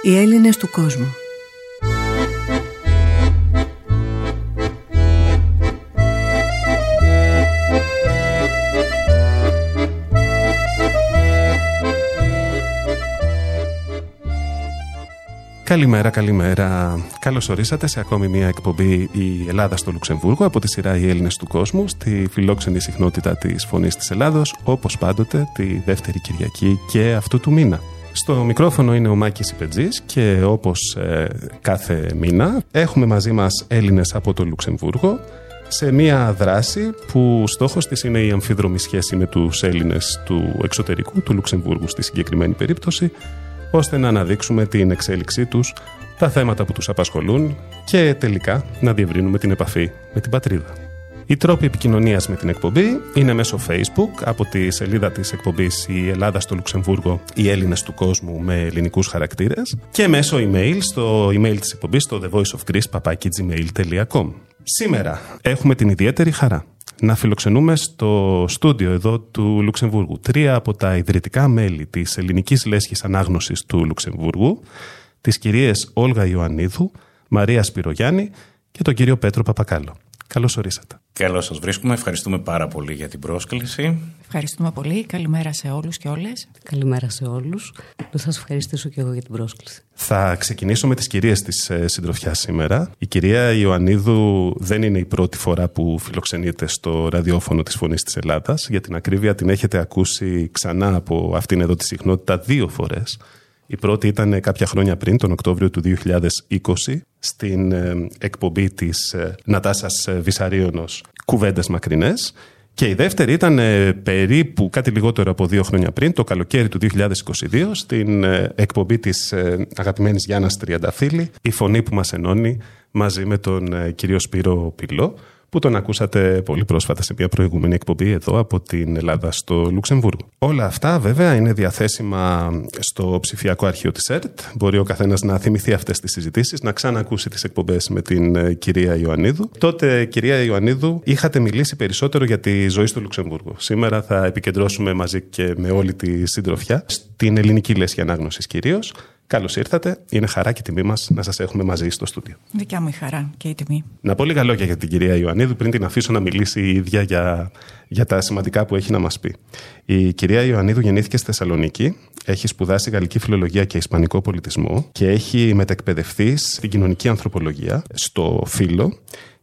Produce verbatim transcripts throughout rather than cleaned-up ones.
Οι Έλληνες του κόσμου. Καλημέρα, καλημέρα. Καλώς ορίσατε σε ακόμη μια εκπομπή «Η Ελλάδα στο Λουξεμβούργο» από τη σειρά «Οι Έλληνες του κόσμου» στη φιλόξενη συχνότητα της Φωνής της Ελλάδος, όπως πάντοτε τη δεύτερη Κυριακή και αυτού του μήνα. Στο μικρόφωνο είναι ο Μάκης Υπετζής και όπως ε, κάθε μήνα έχουμε μαζί μας Έλληνες από το Λουξεμβούργο σε μια δράση που στόχος της είναι η αμφίδρομη σχέση με τους Έλληνες του εξωτερικού, του Λουξεμβούργου στη συγκεκριμένη περίπτωση, ώστε να αναδείξουμε την εξέλιξή τους, τα θέματα που τους απασχολούν και τελικά να διευρύνουμε την επαφή με την πατρίδα. Οι τρόποι επικοινωνίας με την εκπομπή είναι μέσω Facebook, από τη σελίδα της εκπομπής «Η Ελλάδα στο Λουξεμβούργο, οι Έλληνες του κόσμου» με ελληνικούς χαρακτήρες, και μέσω email στο email της εκπομπής στο thevoiceofgreece παπάκι gmail τελεία com. Σήμερα έχουμε την ιδιαίτερη χαρά να φιλοξενούμε στο στούντιο εδώ του Λουξεμβούργου τρία από τα ιδρυτικά μέλη της Ελληνικής Λέσχης Ανάγνωσης του Λουξεμβούργου, τις κυρίες Όλγα Ιωαννίδου, Μαρία Σπυρογιάννη και τον κύριο Πέτρο Παπακάλο. Καλώς ορίσατε. Καλώς σας βρίσκουμε. Ευχαριστούμε πάρα πολύ για την πρόσκληση. Ευχαριστούμε πολύ. Καλημέρα σε όλους και όλες. Καλημέρα σε όλους. Να σας ευχαριστήσω και εγώ για την πρόσκληση. Θα ξεκινήσω με τις κυρίες της ε, συντροφιάς σήμερα. Η κυρία Ιωαννίδου δεν είναι η πρώτη φορά που φιλοξενείται στο ραδιόφωνο της Φωνής της Ελλάδας. Για την ακρίβεια την έχετε ακούσει ξανά από αυτήν εδώ τη συχνότητα δύο φορές. Η πρώτη ήταν κάποια χρόνια πριν, τον Οκτώβριο του δύο χιλιάδες είκοσι, στην ε, εκπομπή της ε, Νατάσας Βυσαρίωνος «Κουβέντες Μακρινές». Και η δεύτερη ήταν ε, περίπου κάτι λιγότερο από δύο χρόνια πριν, το καλοκαίρι του δύο χιλιάδες είκοσι δύο, στην ε, εκπομπή της ε, αγαπημένης Γιάννας Τριανταφύλλη, «Η φωνή που μας ενώνει», μαζί με τον ε, κύριο Σπύρο Πυλό, που τον ακούσατε πολύ πρόσφατα σε μια προηγούμενη εκπομπή εδώ από την Ελλάδα στο Λουξεμβούργο. Όλα αυτά βέβαια είναι διαθέσιμα στο ψηφιακό αρχείο της ΕΡΤ. Μπορεί ο καθένας να θυμηθεί αυτές τις συζητήσεις, να ξανακούσει τις εκπομπές με την κυρία Ιωαννίδου. Τότε, κυρία Ιωαννίδου, είχατε μιλήσει περισσότερο για τη ζωή στο Λουξεμβούργο. Σήμερα θα επικεντρώσουμε μαζί και με όλη τη συντροφιά στην ελληνική λέσχη ανάγνωσης κυρίως. Καλώς ήρθατε. Είναι χαρά και τιμή μας να σας έχουμε μαζί στο στούντιο. Δικιά μου η χαρά και η τιμή. Να πω λίγα λόγια για την κυρία Ιωαννίδου πριν την αφήσω να μιλήσει η ίδια για, για τα σημαντικά που έχει να μας πει. Η κυρία Ιωαννίδου γεννήθηκε στη Θεσσαλονίκη, έχει σπουδάσει γαλλική φιλολογία και ισπανικό πολιτισμό και έχει μετεκπαιδευτεί στην κοινωνική ανθρωπολογία, στο φύλο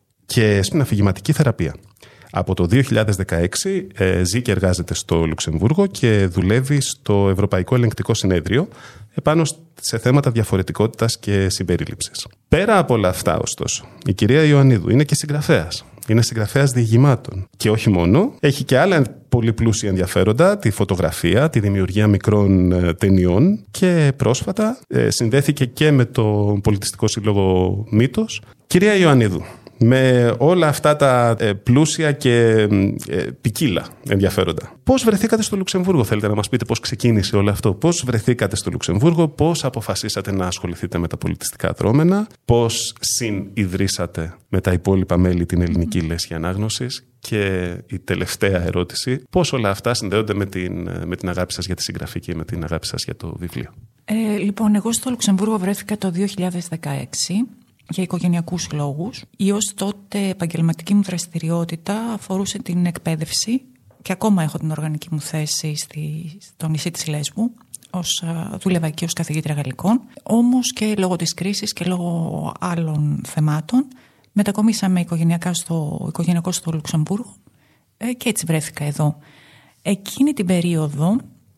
και στην αφηγηματική θεραπεία. Από το δύο χιλιάδες δεκαέξι ε, ζει και εργάζεται στο Λουξεμβούργο και δουλεύει στο Ευρωπαϊκό Ελεγκτικό Συνέδριο επάνω σε θέματα διαφορετικότητας και συμπερίληψης. Πέρα από όλα αυτά, ωστόσο, η κυρία Ιωαννίδου είναι και συγγραφέας. Είναι συγγραφέας διηγημάτων. Και όχι μόνο, έχει και άλλα πολύ πλούσια ενδιαφέροντα, τη φωτογραφία, τη δημιουργία μικρών ε, ταινιών και πρόσφατα ε, συνδέθηκε και με το Πολιτιστικό Σύλλογο Μύτος. Κυρία Ιωαννίδου, με όλα αυτά τα ε, πλούσια και ε, ποικίλα ενδιαφέροντα, πώς βρεθήκατε στο Λουξεμβούργο? Θέλετε να μας πείτε πώς ξεκίνησε όλο αυτό? Πώς βρεθήκατε στο Λουξεμβούργο? Πώς αποφασίσατε να ασχοληθείτε με τα πολιτιστικά δρόμενα? Πώς συνειδρύσατε με τα υπόλοιπα μέλη την Ελληνική Λέσχη Ανάγνωσης? Και η τελευταία ερώτηση, πώς όλα αυτά συνδέονται με την, με την αγάπη σας για τη συγγραφή και με την αγάπη σας για το βιβλίο? Ε, λοιπόν, εγώ στο Λουξεμβούργο βρέθηκα το δύο χιλιάδες δεκαέξι. Για οικογενειακούς λόγους. Η ως τότε επαγγελματική μου δραστηριότητα αφορούσε την εκπαίδευση και ακόμα έχω την οργανική μου θέση στη, στο νησί της Λέσβου. Ως, δούλευα εκεί ως καθηγήτρια γαλλικών. Όμως και λόγω της κρίσης και λόγω άλλων θεμάτων μετακομίσαμε οικογενειακά στο, οικογενειακό στο Λουξεμβούργο ε, και έτσι βρέθηκα εδώ. Εκείνη την περίοδο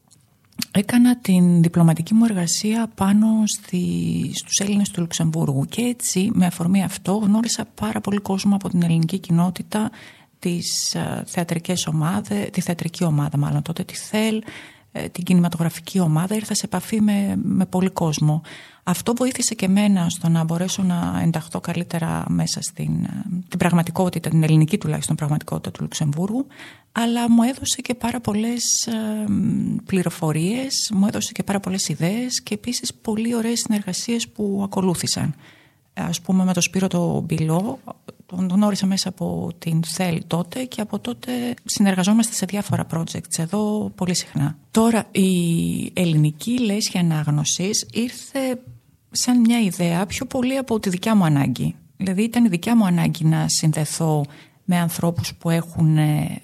έκανα την διπλωματική μου εργασία πάνω στη, στους Έλληνες του Λουξεμβούργου και έτσι με αφορμή αυτό γνώρισα πάρα πολύ κόσμο από την ελληνική κοινότητα, τις uh, θεατρικές ομάδες, τη θεατρική ομάδα μάλλον τότε, τη ΘΕΛ, την κινηματογραφική ομάδα, ήρθα σε επαφή με, με πολύ κόσμο. Αυτό βοήθησε και εμένα στο να μπορέσω να ενταχθώ καλύτερα μέσα στην την πραγματικότητα, την ελληνική τουλάχιστον πραγματικότητα του Λουξεμβούργου, αλλά μου έδωσε και πάρα πολλές ε, πληροφορίες, μου έδωσε και πάρα πολλές ιδέες και επίσης πολύ ωραίες συνεργασίες που ακολούθησαν. Ας πούμε με τον Σπύρο τον Πυλό, τον γνώρισα μέσα από την ΘΕΛ τότε και από τότε συνεργαζόμαστε σε διάφορα projects εδώ πολύ συχνά. Τώρα η ελληνική λέσχη ανάγνωσης ήρθε σαν μια ιδέα πιο πολύ από τη δικιά μου ανάγκη. Δηλαδή ήταν η δικιά μου ανάγκη να συνδεθώ με ανθρώπους που έχουν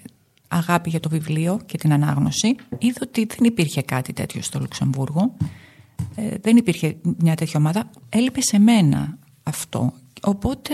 αγάπη για το βιβλίο και την ανάγνωση. Είδα ότι δεν υπήρχε κάτι τέτοιο στο Λουξεμβούργο. Ε, δεν υπήρχε μια τέτοια ομάδα. Έλειπε σε μένα αυτό. Οπότε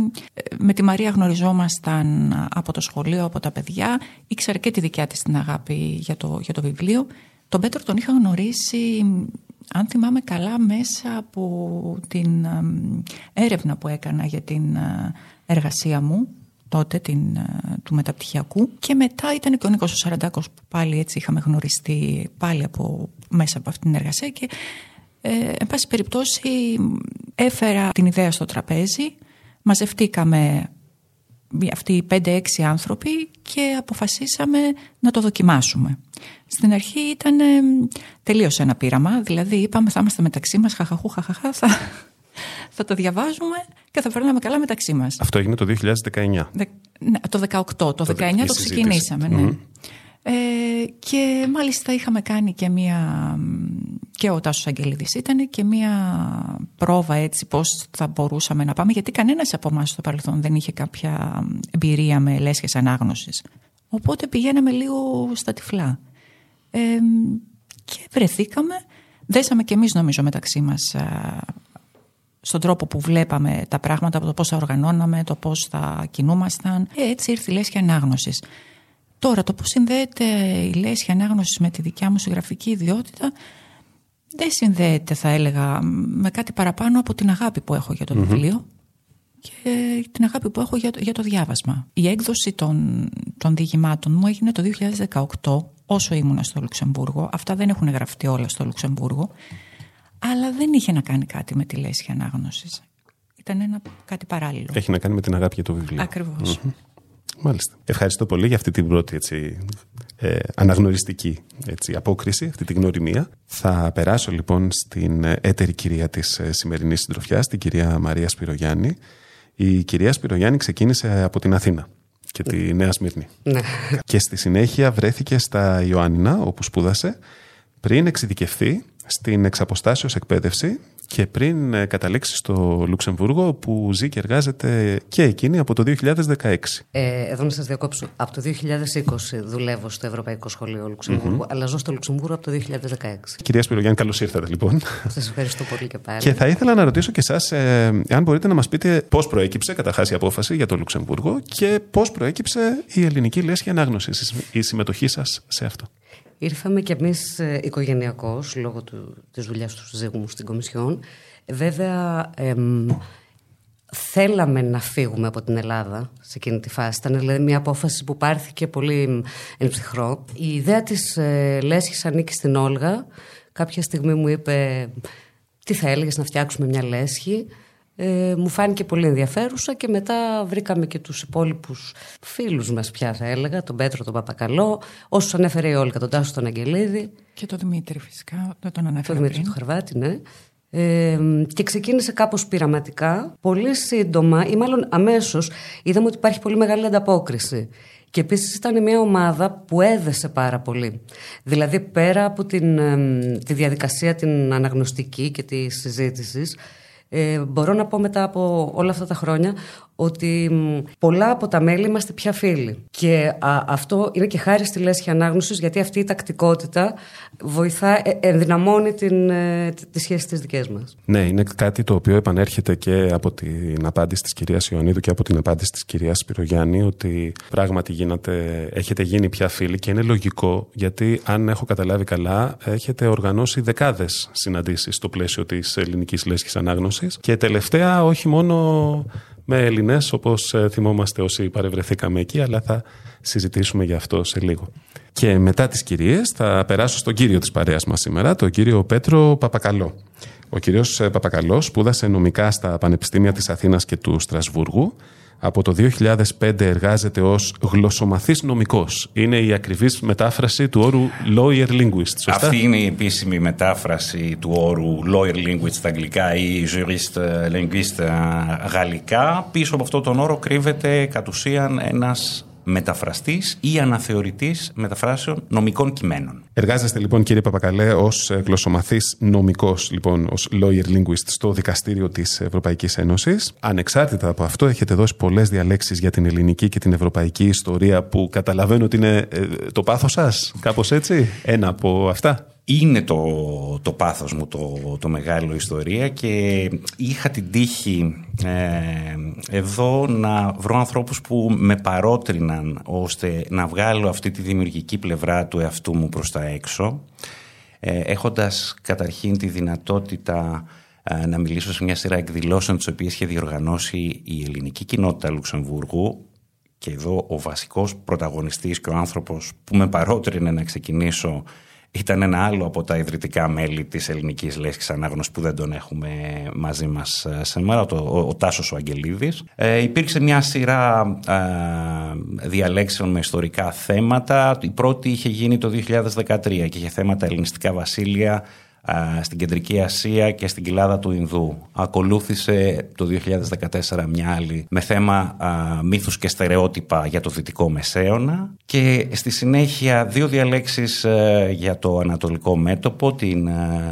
με τη Μαρία γνωριζόμασταν από το σχολείο, από τα παιδιά. Ήξερα και τη δικιά της την αγάπη για το, για το βιβλίο. Τον Πέτρο τον είχα γνωρίσει, αν θυμάμαι καλά, μέσα από την έρευνα που έκανα για την εργασία μου τότε, την, του μεταπτυχιακού. Και μετά ήταν και ο Νίκος ο Σαραντάκος που πάλι έτσι είχαμε γνωριστεί πάλι από, μέσα από αυτήν την εργασία και ε, εν πάση περιπτώσει έφερα την ιδέα στο τραπέζι, μαζευτήκαμε αυτοί οι πέντε έξι άνθρωποι και αποφασίσαμε να το δοκιμάσουμε. Στην αρχή ήταν ε, τελείως ένα πείραμα, δηλαδή είπαμε θα είμαστε μεταξύ μας, χαχαχού, χαχαχά, θα, θα το διαβάζουμε και θα περνάμε καλά μεταξύ μας. Αυτό έγινε το δύο χιλιάδες δεκαεννιά. Δε, ναι, το δεκαοκτώ, το, το δεκαεννιά το ξεκινήσαμε, ναι. Mm-hmm. Ε, και μάλιστα είχαμε κάνει και μία, και ο Τάσος Αγγελίδης ήταν και μία πρόβα έτσι πώς θα μπορούσαμε να πάμε, γιατί κανένας από εμάς στο παρελθόν δεν είχε κάποια εμπειρία με λέσχες ανάγνωσης, οπότε πηγαίναμε λίγο στα τυφλά ε, και βρεθήκαμε, δέσαμε και εμείς νομίζω μεταξύ μας α, στον τρόπο που βλέπαμε τα πράγματα, το πώς θα οργανώναμε, το πώς θα κινούμασταν, και έτσι ήρθε η λέσχη ανάγνωσης. Τώρα, το πώς συνδέεται η λέσχη ανάγνωσης με τη δικιά μου συγγραφική ιδιότητα δεν συνδέεται, θα έλεγα, με κάτι παραπάνω από την αγάπη που έχω για το mm-hmm. βιβλίο και την αγάπη που έχω για το, για το διάβασμα. Η έκδοση των, των διηγημάτων μου έγινε το δύο χιλιάδες δεκαοκτώ, όσο ήμουνα στο Λουξεμβούργο. Αυτά δεν έχουν γραφτεί όλα στο Λουξεμβούργο, αλλά δεν είχε να κάνει κάτι με τη λέσχη ανάγνωσης. Ήταν ένα, κάτι παράλληλο. Έχει να κάνει με την αγάπη για το βιβλίο. Ακριβώς. Mm-hmm. Μάλιστα. Ευχαριστώ πολύ για αυτή την πρώτη έτσι, ε, αναγνωριστική έτσι, απόκριση, αυτή την γνωριμία. Θα περάσω λοιπόν στην έτερη κυρία της ε, σημερινής συντροφιάς, την κυρία Μαρία Σπυρογιάννη. Η κυρία Σπυρογιάννη ξεκίνησε από την Αθήνα και τη Νέα Σμύρνη. Ναι. Και στη συνέχεια βρέθηκε στα Ιωάννινα, όπου σπούδασε, πριν εξειδικευθεί στην εξαποστάσεως εκπαίδευση και πριν καταλήξει στο Λουξεμβούργο, που ζει και εργάζεται και εκείνη από το δύο χιλιάδες δεκαέξι. Ε, εδώ να σας διακόψω. Από το δύο χιλιάδες είκοσι δουλεύω στο Ευρωπαϊκό Σχολείο Λουξεμβούργου, mm-hmm. αλλά ζω στο Λουξεμβούργο από το δύο χιλιάδες δεκαέξι. Κυρία Σπυρογιάννη, καλώς ήρθατε λοιπόν. Σας ευχαριστώ πολύ και πάλι. Και θα ήθελα να ρωτήσω και εσάς, ε, αν μπορείτε να μας πείτε πώς προέκυψε καταρχάς η απόφαση για το Λουξεμβούργο και πώς προέκυψε η ελληνική λέσχη ανάγνωσης, η συμμετοχή σας σε αυτό. Ήρθαμε κι εμείς ε, οικογενειακώς, λόγω του, της δουλειάς του συζύγου μου στην Κομισιόν. Βέβαια, ε, θέλαμε να φύγουμε από την Ελλάδα σε εκείνη τη φάση. Ήταν δηλαδή μια απόφαση που πάρθηκε πολύ εν ψυχρό. Η ιδέα της ε, λέσχης ανήκει στην Όλγα. Κάποια στιγμή μου είπε τι θα έλεγες να φτιάξουμε μια λέσχη. Ε, μου φάνηκε πολύ ενδιαφέρουσα και μετά βρήκαμε και τους υπόλοιπους φίλους μας πια, θα έλεγα, τον Πέτρο τον Παπακαλό, όσους ανέφερε η Όλγα, τον Τάσο τον Αγγελίδη. Και τον Δημήτρη φυσικά, δεν τον ανέφερα. Τον Δημήτρη του Χαρβάτη, ναι. Ε, και ξεκίνησε κάπως πειραματικά. Πολύ σύντομα ή μάλλον αμέσως είδαμε ότι υπάρχει πολύ μεγάλη ανταπόκριση. Και επίσης ήταν μια ομάδα που έδεσε πάρα πολύ. Δηλαδή πέρα από την, ε, τη διαδικασία την αναγνωστική και τη συζήτηση, Ε, μπορώ να πω μετά από όλα αυτά τα χρόνια ότι μ, πολλά από τα μέλη είμαστε πια φίλοι. Και α, αυτό είναι και χάρη στη λέσχη ανάγνωσης, γιατί αυτή η τακτικότητα βοηθά, ε, ενδυναμώνει την, ε, τις σχέσεις τις δικές μας. Ναι, είναι κάτι το οποίο επανέρχεται και από την απάντηση της κυρίας Ιωαννίδου και από την απάντηση της κυρίας Σπυρογιάννη, ότι πράγματι γίνατε, έχετε γίνει πια φίλοι, και είναι λογικό, γιατί αν έχω καταλάβει καλά, έχετε οργανώσει δεκάδες συναντήσεις στο πλαίσιο της ελληνικής λέσχης ανάγνωσης και τελευταία όχι μόνο με Ελληνές, όπως θυμόμαστε όσοι παρευρεθήκαμε εκεί, αλλά θα συζητήσουμε γι' αυτό σε λίγο. Και μετά τις κυρίες θα περάσω στον κύριο της παρέας μας σήμερα, τον κύριο Πέτρο Παπακαλό. Ο κύριος Παπακαλός σπούδασε νομικά στα Πανεπιστήμια της Αθήνας και του Στρασβούργου. Από το δύο χιλιάδες πέντε εργάζεται ως γλωσσομαθής νομικός. Είναι η ακριβής μετάφραση του όρου lawyer linguist, σωστά? Αυτή είναι η επίσημη μετάφραση του όρου lawyer linguist στα αγγλικά ή jurist linguist γαλλικά. Πίσω από αυτόν τον όρο κρύβεται κατ' ουσίαν ένας μεταφραστής ή αναθεωρητής μεταφράσεων νομικών κειμένων. Εργάζεστε λοιπόν, κύριε Παπακαλέ, ως γλωσσομαθής νομικός, λοιπόν, ως lawyer linguist στο Δικαστήριο της Ευρωπαϊκής Ένωσης. Ανεξάρτητα από αυτό, έχετε δώσει πολλές διαλέξεις για την ελληνική και την ευρωπαϊκή ιστορία που καταλαβαίνω ότι είναι ε, το πάθος σας, κάπως έτσι. Ένα από αυτά. Είναι το, το πάθος μου το, το μεγάλο ιστορία και είχα την τύχη ε, εδώ να βρω ανθρώπους που με παρότριναν ώστε να βγάλω αυτή τη δημιουργική πλευρά του εαυτού μου προς τα έξω, ε, έχοντας καταρχήν τη δυνατότητα ε, να μιλήσω σε μια σειρά εκδηλώσεων τις οποίες είχε διοργανώσει η ελληνική κοινότητα Λουξεμβούργου, και εδώ ο βασικός πρωταγωνιστής και ο άνθρωπος που με παρότρινε να ξεκινήσω ήταν ένα άλλο από τα ιδρυτικά μέλη της Ελληνικής Λέσχης Ανάγνωσης που δεν τον έχουμε μαζί μας σήμερα, ο, ο, ο Τάσος ο Αγγελίδης. Ε, υπήρξε μια σειρά ε, διαλέξεων με ιστορικά θέματα. Η πρώτη είχε γίνει το δύο χιλιάδες δεκατρία και είχε θέματα ελληνιστικά βασίλεια στην Κεντρική Ασία και στην κοιλάδα του Ινδού. Ακολούθησε το δύο χιλιάδες δεκατέσσερα μια άλλη με θέμα α, μύθους και στερεότυπα για το Δυτικό Μεσαίωνα, και στη συνέχεια δύο διαλέξεις α, για το Ανατολικό Μέτωπο, την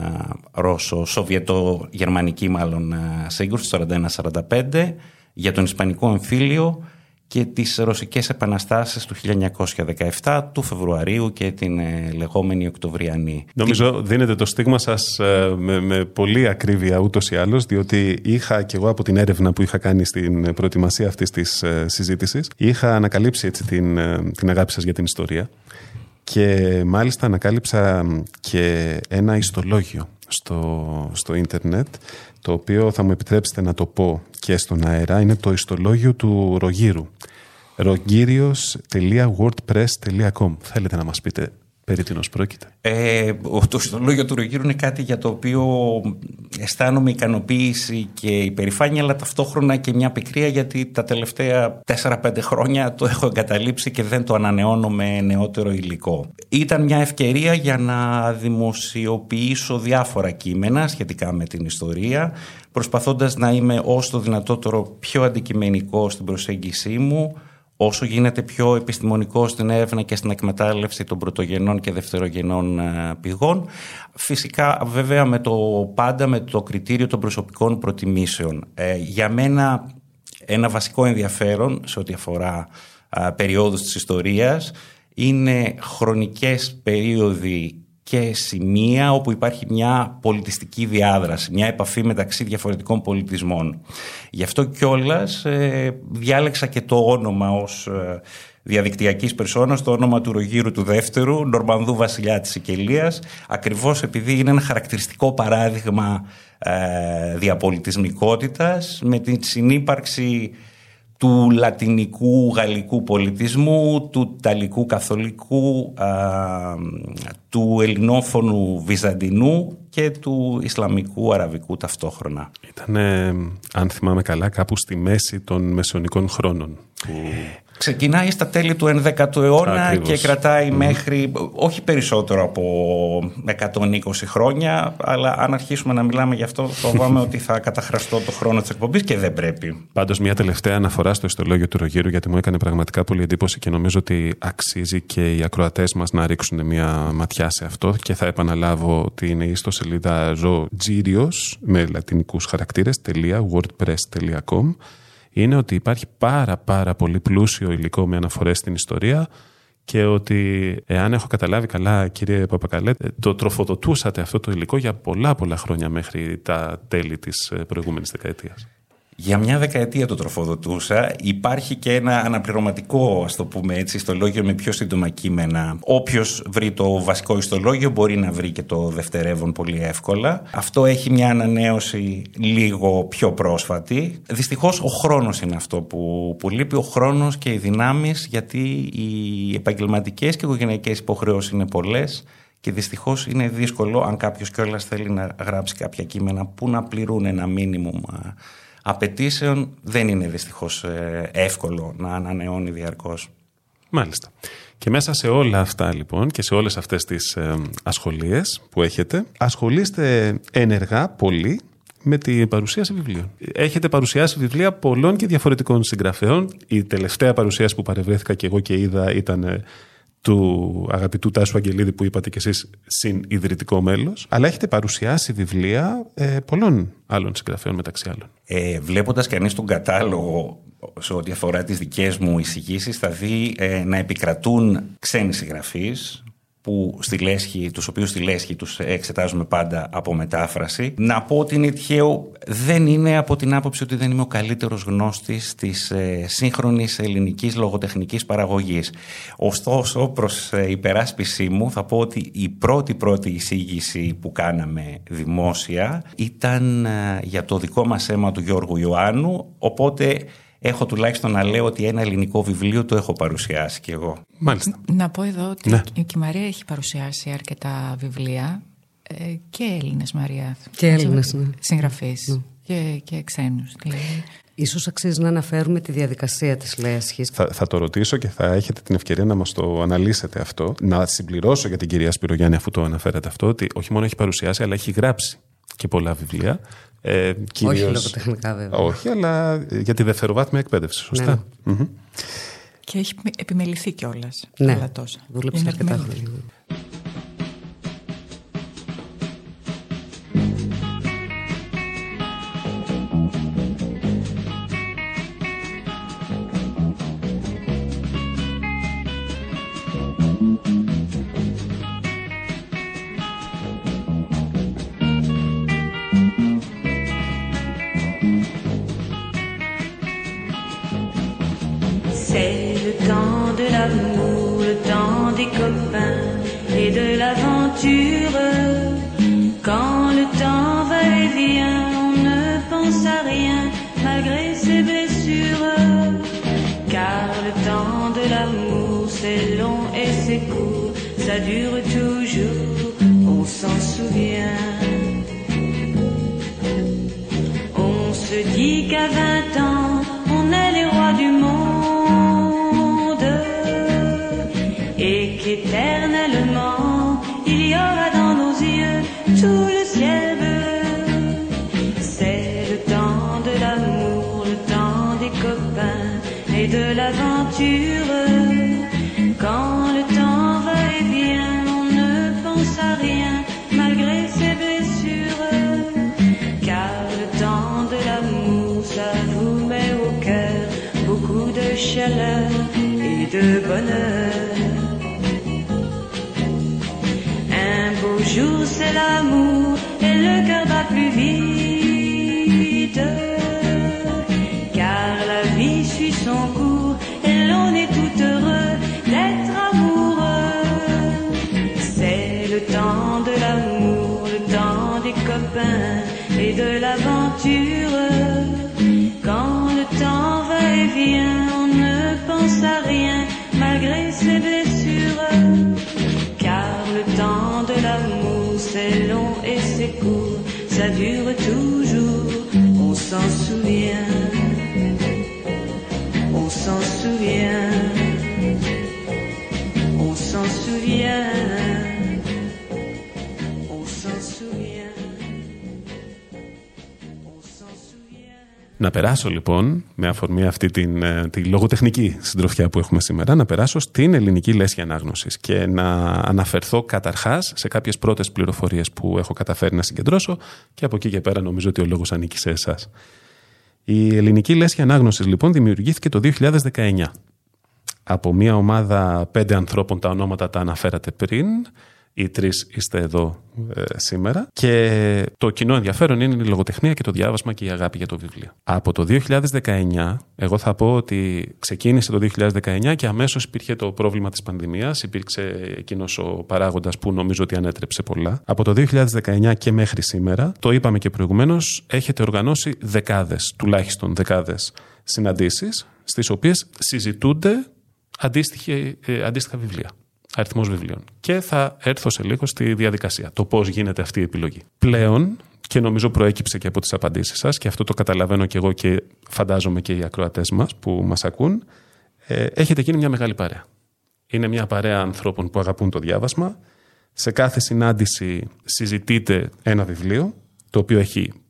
Ρώσο-Σοβιετο-Γερμανική μάλλον σύγκρουση σαράντα ένα σαράντα πέντε, για τον Ισπανικό Εμφύλιο και τις Ρωσικές Επαναστάσεις του χίλια εννιακόσια δεκαεπτά του Φεβρουαρίου και την ε, λεγόμενη Οκτωβριανή. Νομίζω Τι... δίνετε το στίγμα σας ε, με, με πολύ ακρίβεια ούτως ή άλλως, διότι είχα και εγώ από την έρευνα που είχα κάνει στην προετοιμασία αυτής της ε, συζήτησης, είχα ανακαλύψει έτσι την, ε, την αγάπη σας για την ιστορία, και μάλιστα ανακάλυψα και ένα ιστολόγιο στο, στο ίντερνετ, το οποίο θα μου επιτρέψετε να το πω και στον αέρα. Είναι το ιστολόγιο του Ρογύρου. ρογύριο τελεία wordpress τελεία com. Θέλετε να μας πείτε περί τίνος πρόκειται? Ε, το ιστολόγιο του Ρογύρου είναι κάτι για το οποίο αισθάνομαι ικανοποίηση και υπερηφάνεια, αλλά ταυτόχρονα και μια πικρία, γιατί τα τελευταία τέσσερα πέντε χρόνια το έχω εγκαταλείψει και δεν το ανανεώνω με νεότερο υλικό. Ήταν μια ευκαιρία για να δημοσιοποιήσω διάφορα κείμενα σχετικά με την ιστορία, προσπαθώντας να είμαι όσο το δυνατότερο πιο αντικειμενικό στην προσέγγιση μου, όσο γίνεται πιο επιστημονικό στην έρευνα και στην εκμετάλλευση των πρωτογενών και δευτερογενών πηγών. Φυσικά, βέβαια, με το, πάντα με το κριτήριο των προσωπικών προτιμήσεων. Ε, για μένα ένα βασικό ενδιαφέρον σε ό,τι αφορά α, περιόδους της ιστορίας είναι χρονικές περίοδοι και σημεία όπου υπάρχει μια πολιτιστική διάδραση, μια επαφή μεταξύ διαφορετικών πολιτισμών. Γι' αυτό κιόλας ε, διάλεξα και το όνομα ως ε, διαδικτυακής περσόνας, το όνομα του Ρογύρου του Δεύτερου, Νορμανδού βασιλιά της Σικελίας, ακριβώς επειδή είναι ένα χαρακτηριστικό παράδειγμα ε, διαπολιτισμικότητας, με την συνύπαρξη του λατινικού γαλλικού πολιτισμού, του ιταλικού καθολικού, α, του ελληνόφωνου βυζαντινού και του ισλαμικού αραβικού ταυτόχρονα. Ήταν, αν θυμάμαι καλά, κάπου στη μέση των μεσαιωνικών χρόνων. Που... Ξεκινάει στα τέλη του ενδέκατου αιώνα. Ακριβώς. Και κρατάει mm. μέχρι, όχι περισσότερο από εκατόν είκοσι χρόνια, αλλά αν αρχίσουμε να μιλάμε γι' αυτό, φοβάμαι ότι θα καταχραστώ το χρόνο της εκπομπής και δεν πρέπει. Πάντως, μια τελευταία αναφορά στο ιστολόγιο του Ρογύρου, γιατί μου έκανε πραγματικά πολύ εντύπωση και νομίζω ότι αξίζει και οι ακροατές μας να ρίξουν μια ματιά σε αυτό, και θα επαναλάβω ότι είναι η ιστοσελίδα ρογύριο με λατινικούς χαρακτήρες .wordpress τελεία com. Είναι ότι υπάρχει πάρα πάρα πολύ πλούσιο υλικό με αναφορές στην ιστορία, και ότι, εάν έχω καταλάβει καλά, κύριε Παπακαλέ, το τροφοδοτούσατε αυτό το υλικό για πολλά πολλά χρόνια μέχρι τα τέλη της προηγούμενης δεκαετίας. Για μια δεκαετία το τροφοδοτούσα. Υπάρχει και ένα αναπληρωματικό, ας το πούμε έτσι, ιστολόγιο με πιο σύντομα κείμενα. Όποιος βρει το βασικό ιστολόγιο μπορεί να βρει και το δευτερεύον πολύ εύκολα. Αυτό έχει μια ανανέωση λίγο πιο πρόσφατη. Δυστυχώς ο χρόνος είναι αυτό που, που λείπει, ο χρόνος και οι δυνάμεις, γιατί οι επαγγελματικές και οικογενειακές υποχρεώσεις είναι πολλές. Και δυστυχώς είναι δύσκολο, αν κάποιος κιόλας θέλει να γράψει κάποια κείμενα που να πληρούν ένα μίνιμουμ απαιτήσεων, δεν είναι δυστυχώς εύκολο να ανανεώνει διαρκώς. Μάλιστα. Και μέσα σε όλα αυτά λοιπόν και σε όλες αυτές τις ε, ασχολίες που έχετε, ασχολείστε ενεργά πολύ με την παρουσίαση βιβλίων. Έχετε παρουσιάσει βιβλία πολλών και διαφορετικών συγγραφέων. Η τελευταία παρουσίαση που παρευρέθηκα και εγώ και είδα ήταν του αγαπητού Τάσου Αγγελίδη, που είπατε κι εσείς συνιδρυτικό μέλος. Αλλά έχετε παρουσιάσει βιβλία ε, πολλών άλλων συγγραφέων μεταξύ άλλων. Ε, βλέποντας κανείς τον κατάλογο σε ό,τι αφορά τις δικές μου εισηγήσεις, θα δει ε, να επικρατούν ξένοι συγγραφείς, που στη λέσχη, τους οποίους στη λέσχη τους εξετάζουμε πάντα από μετάφραση. Να πω ότι είναι τυχαίο, δεν είναι από την άποψη ότι δεν είμαι ο καλύτερος γνώστης της ε, σύγχρονης ελληνικής λογοτεχνικής παραγωγής. Ωστόσο, προς ε, υπεράσπιση μου, θα πω ότι η πρώτη πρώτη εισήγηση που κάναμε δημόσια ήταν ε, για το δικό μας αίμα του Γιώργου Ιωάννου, οπότε έχω τουλάχιστον να λέω ότι ένα ελληνικό βιβλίο το έχω παρουσιάσει κι εγώ. Μάλιστα. Να πω εδώ ότι ναι. η Μαρία έχει παρουσιάσει αρκετά βιβλία ε, και Έλληνες, Μαρία. Και Έλληνες, ναι. Συγγραφείς ναι. και, και ξένους. Δηλαδή. Ίσως αξίζει να αναφέρουμε τη διαδικασία της λέσχης. Θα, θα το ρωτήσω και θα έχετε την ευκαιρία να μας το αναλύσετε αυτό. Να συμπληρώσω για την κυρία Σπυρογιάννη, αφού το αναφέρατε αυτό, ότι όχι μόνο έχει παρουσιάσει, αλλά έχει γράψει και πολλά βιβλία. Ε, κυρίως... Όχι λογοτεχνικά βέβαια. Όχι, αλλά για τη δευτεροβάθμια εκπαίδευση, σωστά. Ναι, ναι. Mm-hmm. Και έχει επιμεληθεί κιόλας. Ναι, δούλεψε αρκετά χρόνια. C'est le temps de l'amour, le temps des copains et de l'aventure. Quand le temps va et vient, on ne pense à rien malgré ses blessures. Car le temps de l'amour, c'est long et c'est court, ça dure toujours, on s'en souvient. On se dit qu'à vingt ans, on est les rois du monde et qu'éternellement, il y aura dans nos yeux tout le ciel bleu. C'est le temps de l'amour, le temps des copains et de l'aventure. Quand le temps va et vient, on ne pense à rien malgré ses blessures. Car le temps de l'amour, ça vous met au cœur beaucoup de chaleur et de bonheur. Un beau jour c'est l'amour et le cœur bat plus vite. Car la vie suit son cours et l'on est tout heureux d'être amoureux. C'est le temps de l'amour, le temps des copains et de l'aventure. Quand le temps va et vient, on ne pense à rien malgré ses blessures. Car le temps de l'amour, c'est long et c'est court, ça dure toujours, on s'en souvient. On s'en souvient. On s'en souvient. On s'en souvient. On s'en souvient. Να περάσω λοιπόν, με αφορμή αυτή την, τη λογοτεχνική συντροφιά που έχουμε σήμερα, να περάσω στην ελληνική λέσχη ανάγνωσης και να αναφερθώ καταρχάς σε κάποιες πρώτες πληροφορίες που έχω καταφέρει να συγκεντρώσω και από εκεί και πέρα νομίζω ότι ο λόγος ανήκει σε εσάς. Η ελληνική λέσχη ανάγνωσης λοιπόν δημιουργήθηκε το δύο χιλιάδες δεκαεννιά από μια ομάδα πέντε ανθρώπων, τα ονόματα τα αναφέρατε πριν. Οι τρεις είστε εδώ ε, σήμερα και το κοινό ενδιαφέρον είναι η λογοτεχνία και το διάβασμα και η αγάπη για το βιβλίο. Από το δύο χιλιάδες δεκαεννιά, εγώ θα πω ότι ξεκίνησε το δύο χιλιάδες δεκαεννιά και αμέσως υπήρχε το πρόβλημα της πανδημίας, υπήρξε εκείνος ο παράγοντας που νομίζω ότι ανέτρεψε πολλά. Από το δύο χιλιάδες δεκαεννιά και μέχρι σήμερα, το είπαμε και προηγουμένως, έχετε οργανώσει δεκάδες, τουλάχιστον δεκάδες συναντήσεις, στις οποίες συζητούνται αντίστοιχα βιβλία. Αριθμός βιβλίων. Και θα έρθω σε λίγο στη διαδικασία, το πώς γίνεται αυτή η επιλογή. Πλέον, και νομίζω προέκυψε και από τις απαντήσεις σας, και αυτό το καταλαβαίνω και εγώ και φαντάζομαι και οι ακροατές μας που μας ακούν, ε, έχετε γίνει μια μεγάλη παρέα. Είναι μια παρέα ανθρώπων που αγαπούν το διάβασμα. Σε κάθε συνάντηση συζητείτε ένα βιβλίο, το οποίο έχει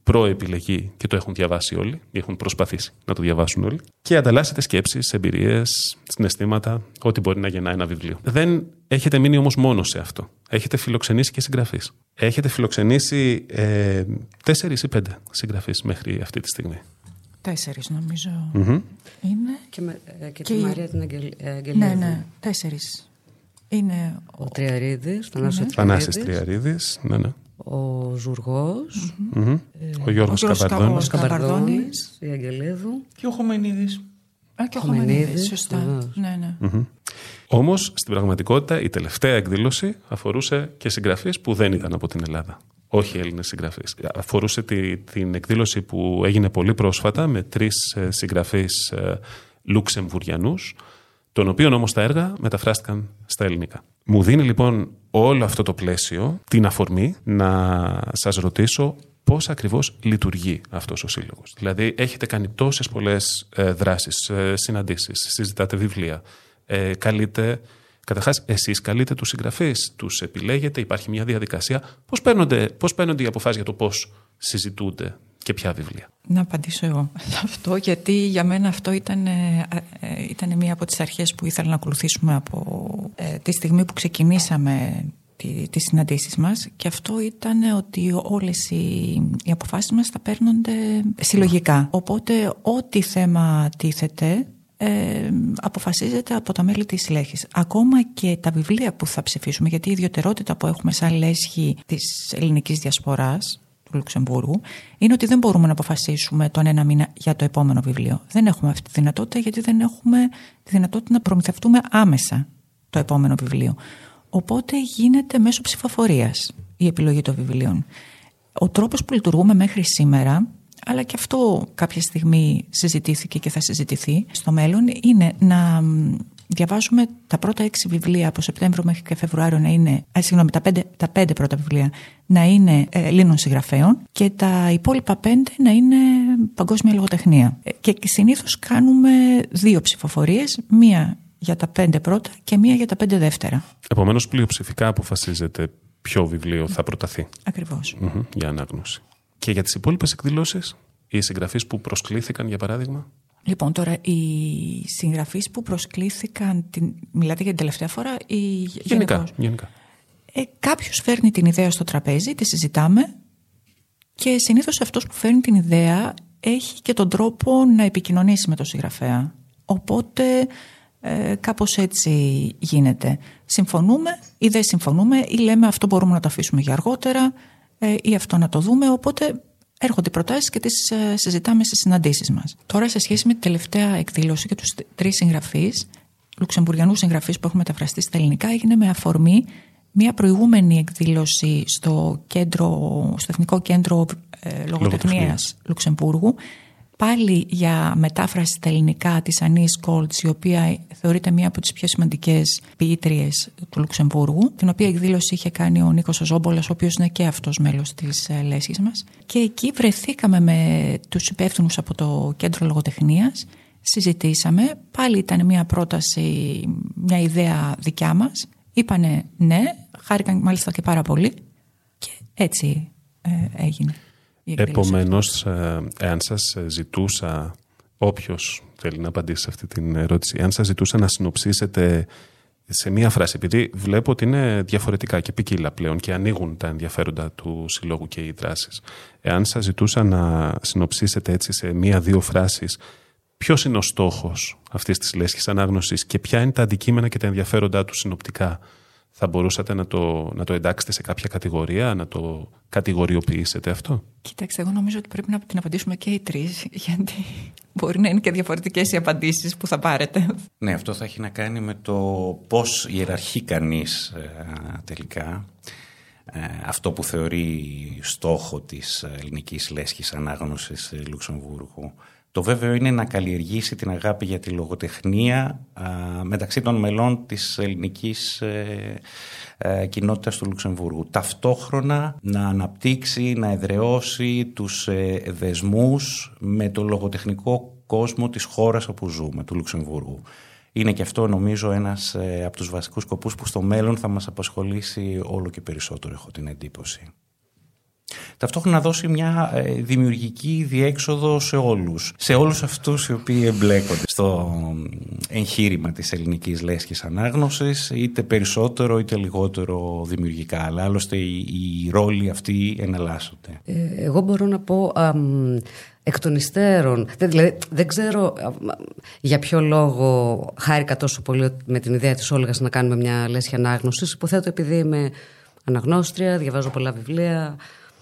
προεπιλεγεί και το έχουν διαβάσει όλοι, ή έχουν προσπαθήσει να το διαβάσουν όλοι, και ανταλλάσσετε σκέψεις, εμπειρίες, συναισθήματα, ό,τι μπορεί να γεννά ένα βιβλίο. Δεν έχετε μείνει όμως μόνο σε αυτό. Έχετε φιλοξενήσει και συγγραφείς. Έχετε φιλοξενήσει ε, τέσσερις ή πέντε συγγραφείς μέχρι αυτή τη στιγμή. Τέσσερις νομίζω Mm-hmm. είναι. Και, με, και, και τη η... Μαρία την Αγγελ, Αγγελίδου. Ναι, ναι, τέσσερις. Είναι ο Τριαρίδης, Θανάσης ναι. Θανάσης Τριαρίδης, ναι, ναι. Ο Ζουργός, mm-hmm. Mm-hmm. ο Γιώργος Καβαρδόνης, Καβαρδόνης, η Αγγελίδου και ο Χομενίδης. Α, και ο Χομενίδης, σωστά. Ναι, ναι. Mm-hmm. Όμως, στην πραγματικότητα, η τελευταία εκδήλωση αφορούσε και συγγραφείς που δεν ήταν από την Ελλάδα. Όχι Έλληνες συγγραφείς. Αφορούσε τη, την εκδήλωση που έγινε πολύ πρόσφατα με τρεις συγγραφείς ε, Λουξεμβουριανούς, των οποίων όμως τα έργα μεταφράστηκαν στα ελληνικά. Μου δίνει λοιπόν όλο αυτό το πλαίσιο την αφορμή να σας ρωτήσω πώς ακριβώς λειτουργεί αυτός ο σύλλογος. Δηλαδή, έχετε κάνει τόσες πολλές ε, δράσεις, ε, συναντήσεις, συζητάτε βιβλία, ε, καλείτε... Καταρχάς, εσείς καλείτε τους συγγραφείς, τους επιλέγετε, υπάρχει μια διαδικασία. Πώς παίρνονται, πώς παίρνονται οι αποφάσεις για το πώς συζητούνται και ποια βιβλία? Να απαντήσω εγώ σε αυτό, γιατί για μένα αυτό ήταν, ε, ε, ήταν μία από τις αρχές που ήθελα να ακολουθήσουμε από ε, τη στιγμή που ξεκινήσαμε τη, τις συναντήσεις μας, και αυτό ήταν ότι όλες οι, οι αποφάσεις μας θα παίρνονται συλλογικά. Οπότε ό,τι θέμα τίθεται Ε, αποφασίζεται από τα μέλη της Λέσχης. Ακόμα και τα βιβλία που θα ψηφίσουμε, γιατί η ιδιαιτερότητα που έχουμε σαν Λέσχη της ελληνικής διασποράς του Λουξεμβούργου είναι ότι δεν μπορούμε να αποφασίσουμε τον ένα μήνα για το επόμενο βιβλίο. Δεν έχουμε αυτή τη δυνατότητα, γιατί δεν έχουμε τη δυνατότητα να προμηθευτούμε άμεσα το επόμενο βιβλίο. Οπότε γίνεται μέσω ψηφοφορίας η επιλογή των βιβλίων. Ο τρόπος που λειτουργούμε μέχρι σήμερα, αλλά και αυτό κάποια στιγμή συζητήθηκε και θα συζητηθεί στο μέλλον, είναι να διαβάζουμε τα πρώτα έξι βιβλία από Σεπτέμβριο μέχρι και Φεβρουάριο να είναι, α, συγγνώμη, τα πέντε, τα πέντε πρώτα βιβλία να είναι Ελλήνων συγγραφέων και τα υπόλοιπα πέντε να είναι παγκόσμια λογοτεχνία. Και συνήθως κάνουμε δύο ψηφοφορίες, μία για τα πέντε πρώτα και μία για τα πέντε δεύτερα. Επομένως, πλειοψηφικά αποφασίζεται ποιο βιβλίο θα προταθεί. Ακριβώς. Mm-hmm, για ανάγνωση. Και για τις υπόλοιπες εκδηλώσεις, οι συγγραφείς που προσκλήθηκαν, για παράδειγμα. Λοιπόν, τώρα οι συγγραφείς που προσκλήθηκαν, την... μιλάτε για την τελευταία φορά ή γενικά? γενικά. Ε, κάποιος φέρνει την ιδέα στο τραπέζι, τη συζητάμε, και συνήθως αυτός που φέρνει την ιδέα έχει και τον τρόπο να επικοινωνήσει με τον συγγραφέα. Οπότε ε, κάπως έτσι γίνεται. Συμφωνούμε ή δεν συμφωνούμε, ή λέμε αυτό μπορούμε να το αφήσουμε για αργότερα, ή αυτό να το δούμε, οπότε έρχονται οι προτάσεις και τις συζητάμε στις συναντήσεις μας. Τώρα, σε σχέση με τη τελευταία εκδήλωση και τους τρεις συγγραφείς, λουξεμβουριανούς συγγραφείς που έχουν μεταφραστεί στα ελληνικά, έγινε με αφορμή μια προηγούμενη εκδήλωση στο, κέντρο, στο Εθνικό Κέντρο ε, Λογοτεχνίας Λουξεμβούργου, πάλι για μετάφραση στα ελληνικά της Ανής Κόλτς, η οποία θεωρείται μία από τις πιο σημαντικές ποιήτριες του Λουξεμβούργου, την οποία εκδήλωση είχε κάνει ο Νίκος Ζόμπολας, ο οποίος είναι και αυτός μέλος της Λέσχης μας. Και εκεί βρεθήκαμε με τους υπεύθυνους από το Κέντρο Λογοτεχνίας, συζητήσαμε, πάλι ήταν μία πρόταση, μια ιδέα δικιά μας, είπανε ναι, χάρηκαν μάλιστα και πάρα πολύ, και έτσι ε, έγινε. Επομένως, εάν σας ζητούσα, όποιος θέλει να απαντήσει σε αυτή την ερώτηση, εάν σας ζητούσα να συνοψίσετε σε μία φράση, επειδή βλέπω ότι είναι διαφορετικά και ποικίλα πλέον και ανοίγουν τα ενδιαφέροντα του συλλόγου και οι δράσεις, εάν σας ζητούσα να συνοψίσετε έτσι σε μία-δύο φράσεις, ποιος είναι ο στόχος αυτής της Λέσχης ανάγνωσης και ποια είναι τα αντικείμενα και τα ενδιαφέροντά του συνοπτικά, θα μπορούσατε να το, να το εντάξετε σε κάποια κατηγορία, να το κατηγοριοποιήσετε αυτό? Κοιτάξτε, εγώ νομίζω ότι πρέπει να την απαντήσουμε και οι τρεις, γιατί μπορεί να είναι και διαφορετικές οι απαντήσεις που θα πάρετε. Ναι, αυτό θα έχει να κάνει με το πώς ιεραρχεί κανείς ε, τελικά ε, αυτό που θεωρεί στόχο της ελληνικής Λέσχης ανάγνωσης Λουξεμβούργου. Το βέβαιο είναι να καλλιεργήσει την αγάπη για τη λογοτεχνία α, μεταξύ των μελών της ελληνικής ε, ε, κοινότητας του Λουξεμβούργου. Ταυτόχρονα να αναπτύξει, να εδραιώσει τους ε, δεσμούς με το λογοτεχνικό κόσμο της χώρας όπου ζούμε, του Λουξεμβούργου. Είναι και αυτό, νομίζω, ένας ε, από τους βασικούς σκοπούς που στο μέλλον θα μας απασχολήσει όλο και περισσότερο, έχω την εντύπωση. ταυτόχρονα να δώσει μια ε, δημιουργική διέξοδο σε όλους. Σε όλους αυτούς οι οποίοι εμπλέκονται στο εγχείρημα της ελληνικής λέσχης ανάγνωσης, είτε περισσότερο είτε λιγότερο δημιουργικά. Αλλά άλλωστε οι, οι ρόλοι αυτοί εναλλάσσονται. Ε, εγώ μπορώ να πω... Α, εκ των υστέρων. Δηλαδή, δεν ξέρω για ποιο λόγο χάρηκα τόσο πολύ με την ιδέα της Όλγας να κάνουμε μια λέσχη ανάγνωσης. Υποθέτω επειδή είμαι αναγνώστρια, διαβάζω πολλά βιβλία,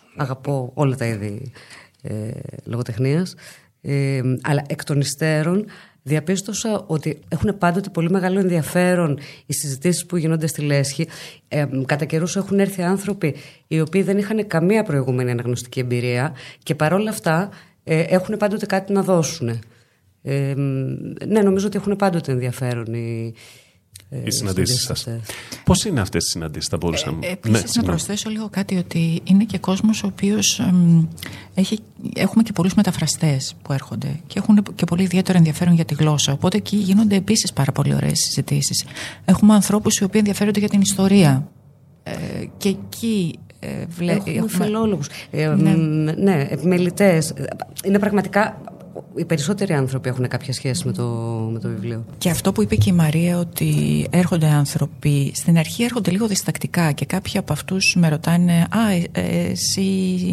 αγαπώ όλα τα είδη ε, λογοτεχνίας. Ε, αλλά εκ των υστέρων διαπίστωσα ότι έχουν πάντοτε πολύ μεγάλο ενδιαφέρον οι συζητήσεις που γίνονται στη λέσχη. Ε, κατά καιρούς έχουν έρθει άνθρωποι οι οποίοι δεν είχαν καμία προηγούμενη αναγνωστική εμπειρία και παρόλα αυτά ε, έχουν πάντοτε κάτι να δώσουν. Ε, ναι, νομίζω ότι έχουν πάντοτε ενδιαφέρον οι, ε, οι συναντήσεις σας. Πώς είναι αυτές οι συναντήσεις, θα μπορούσαμε... Ε, επίσης ναι, να προσθέσω λίγο κάτι, ότι είναι και κόσμος ο οποίος εμ, έχει, έχουμε και πολλούς μεταφραστές που έρχονται και έχουν και πολύ ιδιαίτερο ενδιαφέρον για τη γλώσσα, οπότε εκεί γίνονται επίσης πάρα πολύ ωραίες συζητήσεις. Έχουμε ανθρώπους οι οποίοι ενδιαφέρονται για την ιστορία ε, και εκεί ε, βλέ... έχουμε, έχουμε φιλόλογους, ε, ναι. ναι, επιμελητές. Είναι πραγματικά... Οι περισσότεροι άνθρωποι έχουν κάποια σχέση με το, με το βιβλίο. Και αυτό που είπε και η Μαρία, ότι έρχονται άνθρωποι, στην αρχή έρχονται λίγο διστακτικά και κάποιοι από αυτούς με ρωτάνε «Α, ε, ε, εσύ,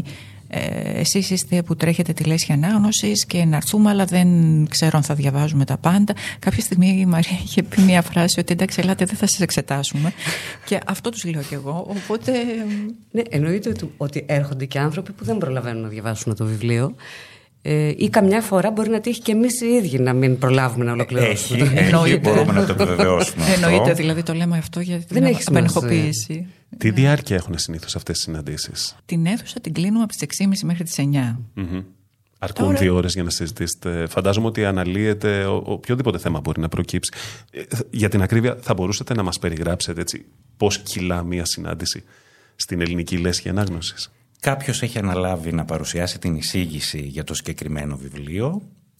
ε, εσείς είστε που τρέχετε τη λέσχη ανάγνωσης και να έρθουμε, αλλά δεν ξέρω αν θα διαβάζουμε τα πάντα». Κάποια στιγμή η Μαρία είχε πει μια φράση ότι «εντάξει, ελάτε, δεν θα σας εξετάσουμε». Και αυτό τους λέω κι εγώ, οπότε... Ναι, εννοείται ότι έρχονται και άνθρωποι που δεν προλαβαίνουν να διαβάσουν το βιβλίο. Ε, ή καμιά φορά μπορεί να τύχει και εμείς οι ίδιοι να μην προλάβουμε να ολοκληρώσουμε. Έχει, έχει μπορούμε να το επιβεβαιώσουμε. Εννοείται, δηλαδή το λέμε αυτό για την απενεχοποίηση. Τι διάρκεια έχουν συνήθως αυτές οι συναντήσεις? Την αίθουσα την κλείνουμε από τις έξι και μισή μέχρι τις εννιά. Mm-hmm. Αρκούν Τώρα... δύο ώρες για να συζητήσετε. Φαντάζομαι ότι αναλύεται οποιοδήποτε θέμα μπορεί να προκύψει. Για την ακρίβεια, θα μπορούσατε να μας περιγράψετε έτσι, πώς κυλά μια συνάντηση στην ελληνική λέσχη ανάγνωσης? Κάποιος έχει αναλάβει να παρουσιάσει την εισήγηση για το συγκεκριμένο βιβλίο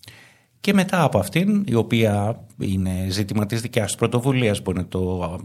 και μετά από αυτήν, η οποία είναι ζήτημα της δικιάς του πρωτοβουλίας, μπορεί να, το,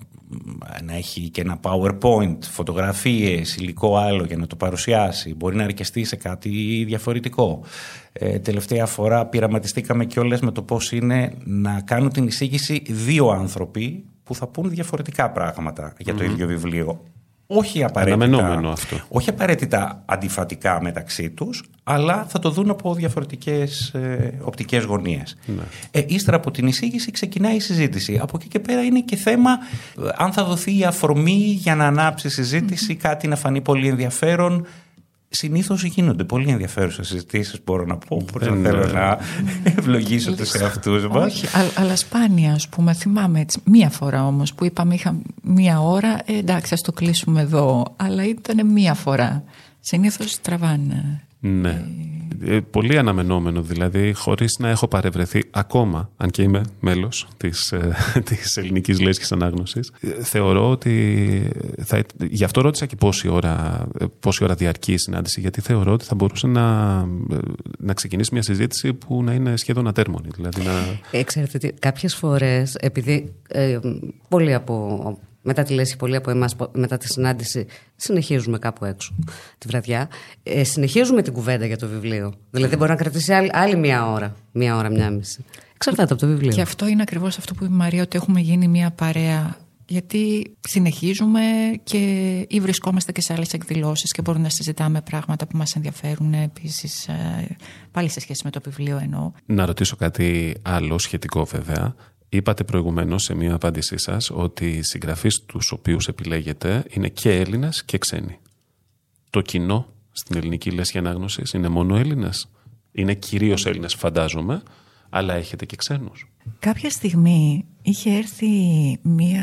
να έχει και ένα PowerPoint, φωτογραφίες, υλικό άλλο για να το παρουσιάσει, μπορεί να αρκεστεί σε κάτι διαφορετικό. Ε, τελευταία φορά πειραματιστήκαμε κιόλας με το πώς είναι να κάνουν την εισήγηση δύο άνθρωποι που θα πούν διαφορετικά πράγματα για το mm-hmm. ίδιο βιβλίο. Όχι απαραίτητα, όχι απαραίτητα αντιφατικά μεταξύ τους, αλλά θα το δουν από διαφορετικές ε, οπτικές γωνίες. Ναι. Ε, ύστερα από την εισήγηση ξεκινάει η συζήτηση. Από εκεί και πέρα είναι και θέμα ε, αν θα δοθεί η αφορμή για να ανάψει η συζήτηση, mm-hmm. κάτι να φανεί πολύ ενδιαφέρον. Συνήθως γίνονται πολύ ενδιαφέρουσες συζητήσεις, μπορώ να πω. Δεν θέλω να ευλογήσω τους εαυτούς μας. Όχι, αλλά, αλλά σπάνια, ας πούμε. Θυμάμαι έτσι, μία φορά όμως που είπαμε είχα μία ώρα, ε, εντάξει, ας το κλείσουμε εδώ. Αλλά ήταν μία φορά. Συνήθως τραβάνε. Ναι. Ε, πολύ αναμενόμενο, δηλαδή, χωρίς να έχω παρευρεθεί ακόμα, αν και είμαι μέλος της, ε, της ελληνικής λέσχης ανάγνωσης. Ε, θεωρώ ότι, θα, γι' αυτό ρώτησα και πόση ώρα, πόση ώρα διαρκεί η συνάντηση, γιατί θεωρώ ότι θα μπορούσε να, να ξεκινήσει μια συζήτηση που να είναι σχεδόν ατέρμονη. Δηλαδή να... ε, ξέρετε τι, κάποιες φορές, επειδή ε, πολλοί από... μετά τη λέσχη, πολλοί από εμάς μετά τη συνάντηση συνεχίζουμε κάπου έξω τη βραδιά. Ε, συνεχίζουμε την κουβέντα για το βιβλίο. Δηλαδή μπορεί να κρατήσει άλλη, άλλη μία ώρα, μία ώρα, μία μισή. Εξαρτάται από το βιβλίο. Και αυτό είναι ακριβώς αυτό που είπε η Μαρία, ότι έχουμε γίνει μία παρέα. Γιατί συνεχίζουμε και ή βρισκόμαστε και σε άλλες εκδηλώσεις και μπορούμε να συζητάμε πράγματα που μας ενδιαφέρουν επίσης, πάλι σε σχέση με το βιβλίο εννοώ. Να ρωτήσω κάτι άλλο σχετικό βέβαια. Είπατε προηγουμένως σε μία απάντησή σας ότι οι συγγραφείς τους οποίους επιλέγετε είναι και Έλληνες και ξένοι. Το κοινό στην ελληνική λέσχη ανάγνωσης είναι μόνο Έλληνες? Είναι κυρίως Έλληνες, φαντάζομαι, αλλά έχετε και ξένους? Κάποια στιγμή είχε έρθει μία,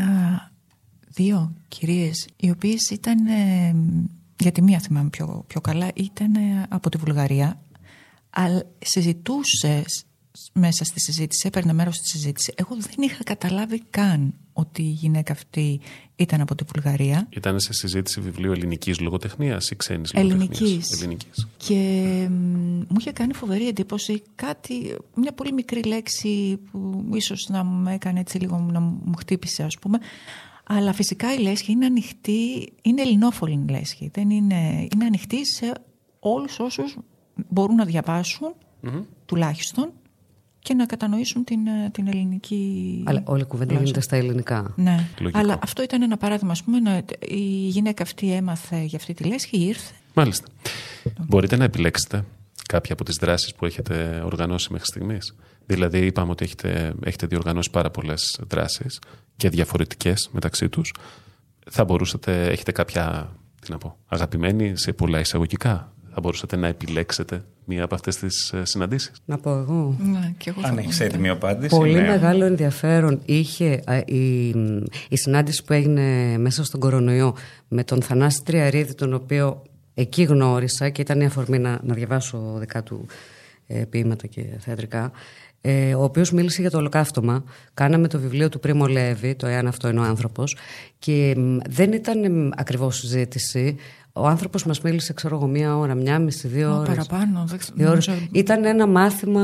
δύο κυρίες οι οποίες ήταν, γιατί μία θυμάμαι πιο, πιο καλά, ήταν από τη Βουλγαρία, αλλά συζητούσε μέσα στη συζήτηση, έπαιρνε μέρος στη συζήτηση. Εγώ δεν είχα καταλάβει καν ότι η γυναίκα αυτή ήταν από τη Βουλγαρία. Ήταν σε συζήτηση βιβλίου ελληνικής λογοτεχνίας ή ξένης ελληνικής. λογοτεχνίας? Ελληνικής. Και μου είχε κάνει φοβερή εντύπωση κάτι, μια πολύ μικρή λέξη που ίσως να μου έκανε έτσι λίγο, να μου χτύπησε ας πούμε. Αλλά φυσικά η λέσχη είναι ανοιχτή, είναι ελληνόφωνη λέσχη. Δεν είναι, είναι ανοιχτή σε όλους όσους μπορούν να διαβάσουν mm-hmm. τουλάχιστον και να κατανοήσουν την, την ελληνική. Αλλά όλη η κουβέντα γίνεται στα ελληνικά. Ναι. Λογικό. Αλλά αυτό ήταν ένα παράδειγμα. Ας πούμε, να, η γυναίκα αυτή έμαθε για αυτή τη λέσχη, ήρθε. Μάλιστα. Μπορείτε να επιλέξετε κάποια από τις δράσεις που έχετε οργανώσει μέχρι στιγμής. Δηλαδή, είπαμε ότι έχετε, έχετε διοργανώσει πάρα πολλές δράσεις και διαφορετικές μεταξύ τους. Θα μπορούσατε, έχετε κάποια, τι να πω, αγαπημένη σε πολλά εισαγωγικά. Θα μπορούσατε να επιλέξετε μία από αυτές τις συναντήσεις. Να πω εγώ. Ναι, και εγώ. Αν έχεις έτοιμη απάντηση. Πολύ ναι. μεγάλο ενδιαφέρον είχε α, η, η συνάντηση που έγινε μέσα στον κορονοϊό με τον Θανάση Τριαρίδη, τον οποίο εκεί γνώρισα και ήταν η αφορμή να, να διαβάσω δικά του ε, ποίηματα και θεατρικά. Ε, ο οποίος μίλησε για το ολοκαύτωμα. Κάναμε το βιβλίο του Πρίμο Λέβη, το «Εάν αυτό είναι ο άνθρωπος», και μ, δεν ήταν μ, ακριβώς συζήτηση. Ο άνθρωπος μας μίλησε, ξέρω εγώ, μία ώρα, μία μισή, δύο ώρες. Παραπάνω. Δύο ώρες. Ήταν ένα μάθημα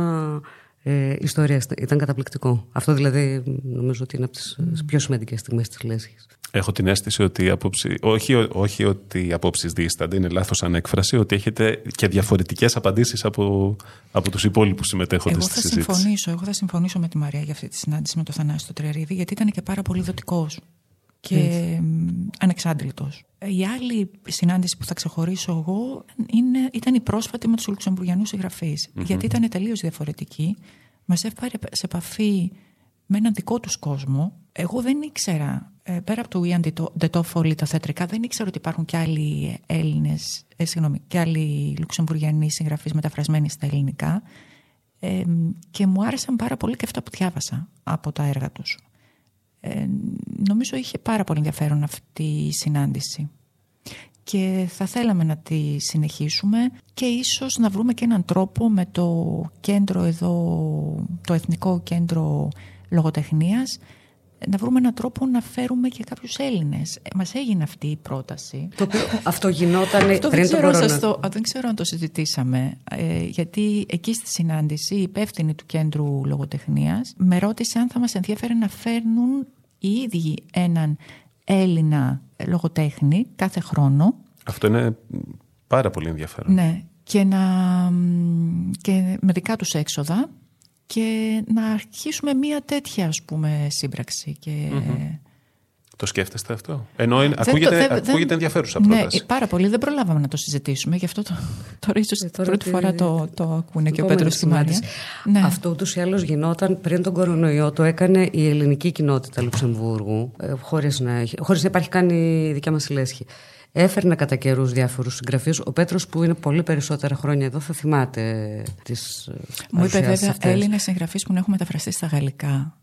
ε, ιστορίας. Ήταν καταπληκτικό. Αυτό δηλαδή νομίζω ότι είναι από τις mm. πιο σημαντικές στιγμές της λέσχης. Έχω την αίσθηση ότι η απόψη, όχι, όχι ότι οι απόψεις δίστανται, είναι λάθος ανέκφραση, ότι έχετε και διαφορετικές απαντήσεις από, από τους υπόλοιπους συμμετέχοντες στη συζήτηση. Εγώ θα συμφωνήσω, εγώ θα συμφωνήσω με τη Μαρία για αυτή τη συνάντηση με τον Θανάση τον Τριαρίδη, γιατί ήταν και πάρα πολύ δοτικός και mm. ανεξάντλητος. Η άλλη συνάντηση που θα ξεχωρίσω εγώ είναι, ήταν η πρόσφατη με τους Λουξεμβουργιανούς συγγραφείς, mm-hmm. γιατί ήταν τελείως διαφορετική. Μας έφερε σε επαφή με έναν δικό τους κόσμο. Εγώ δεν ήξερα, πέρα από το Ιαν ντε Τόφολη, τα θεατρικά, δεν ήξερα ότι υπάρχουν και άλλοι Έλληνες, ε, συγγνώμη, και άλλοι Λουξεμβουργιανοί συγγραφείς μεταφρασμένοι στα ελληνικά. Ε, και μου άρεσαν πάρα πολύ και αυτά που διάβασα από τα έργα τους. Ε, νομίζω είχε πάρα πολύ ενδιαφέρον αυτή η συνάντηση. Και θα θέλαμε να τη συνεχίσουμε και ίσως να βρούμε και έναν τρόπο με το κέντρο εδώ, το Εθνικό Κέντρο Λογοτεχνίας, να βρούμε έναν τρόπο να φέρουμε και κάποιους Έλληνες. Μας έγινε αυτή η πρόταση. Το οποίο αυτό γινόταν αυτό πριν δεν το ξέρω, το, δεν ξέρω αν το συζητήσαμε, ε, γιατί εκεί στη συνάντηση η υπεύθυνη του Κέντρου Λογοτεχνίας με ρώτησε αν θα μας ενδιαφέρε να φέρνουν οι ίδιοι έναν Έλληνα λογοτέχνη κάθε χρόνο. Αυτό είναι πάρα πολύ ενδιαφέρον. Ναι, και, να, και με δικά τους έξοδα και να αρχίσουμε μία τέτοια, ας πούμε, σύμπραξη. Και... Mm-hmm. Το σκέφτεστε αυτό? Ενώ είναι, ακούγεται, το, δε, ακούγεται ενδιαφέρουσα πρόταση. Ναι, πάρα πολύ. Δεν προλάβαμε να το συζητήσουμε. Γι' αυτό το, τώρα ίσως ε, τώρα πρώτη τη... φορά το, το ακούνε και ο Πέτρος και η Μάρια. Ναι. Αυτό ούτως ή άλλως γινόταν πριν τον κορονοϊό. Το έκανε η ελληνική κοινότητα Λουξεμβούργου, χωρίς να, χωρίς να υπάρχει καν η δικιά μας λέσχη. Έφερνε κατά καιρούς διάφορους συγγραφείς. Ο Πέτρος, που είναι πολύ περισσότερα χρόνια εδώ, θα θυμάται τις Μου είπε βέβαια Έλληνες συγγραφείς που έχουν μεταφραστεί στα γαλλικά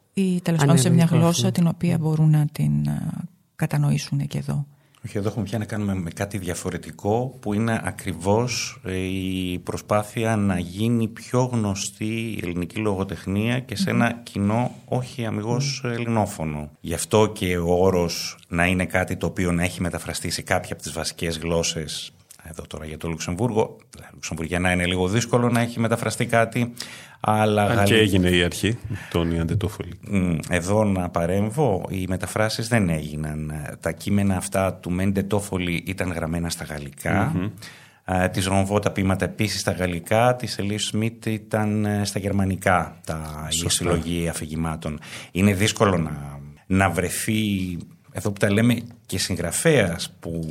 ή τέλος πάντων σε μια γλώσσα την οποία μπορούν να την κατανοήσουν και εδώ. Όχι, εδώ έχουμε πια να κάνουμε με κάτι διαφορετικό, που είναι ακριβώς η προσπάθεια να γίνει πιο γνωστή η ελληνική λογοτεχνία και σε ένα κοινό όχι αμιγώς ελληνόφωνο. Γι' αυτό και ο όρος να είναι κάτι το οποίο να έχει μεταφραστεί σε κάποια από τις βασικές γλώσσες. Εδώ τώρα για το Λουξεμβούργο, Λουξεμβουργιανά είναι λίγο δύσκολο να έχει μεταφραστεί κάτι. Αλλά Αν Γαλλ... και έγινε η αρχή, τον Ιαν ντε Τόφολη. Εδώ να παρέμβω, οι μεταφράσεις δεν έγιναν. Τα κείμενα αυτά του Ιαν ντε Τόφολη ήταν γραμμένα στα γαλλικά. Mm-hmm. Της Ρομβό τα ποίηματα επίσης στα γαλλικά. Της Ελίς Σμιτ ήταν στα γερμανικά, τα η συλλογή αφηγημάτων. Είναι δύσκολο να, να βρεθεί, εδώ που τα λέμε, και συγγραφέας που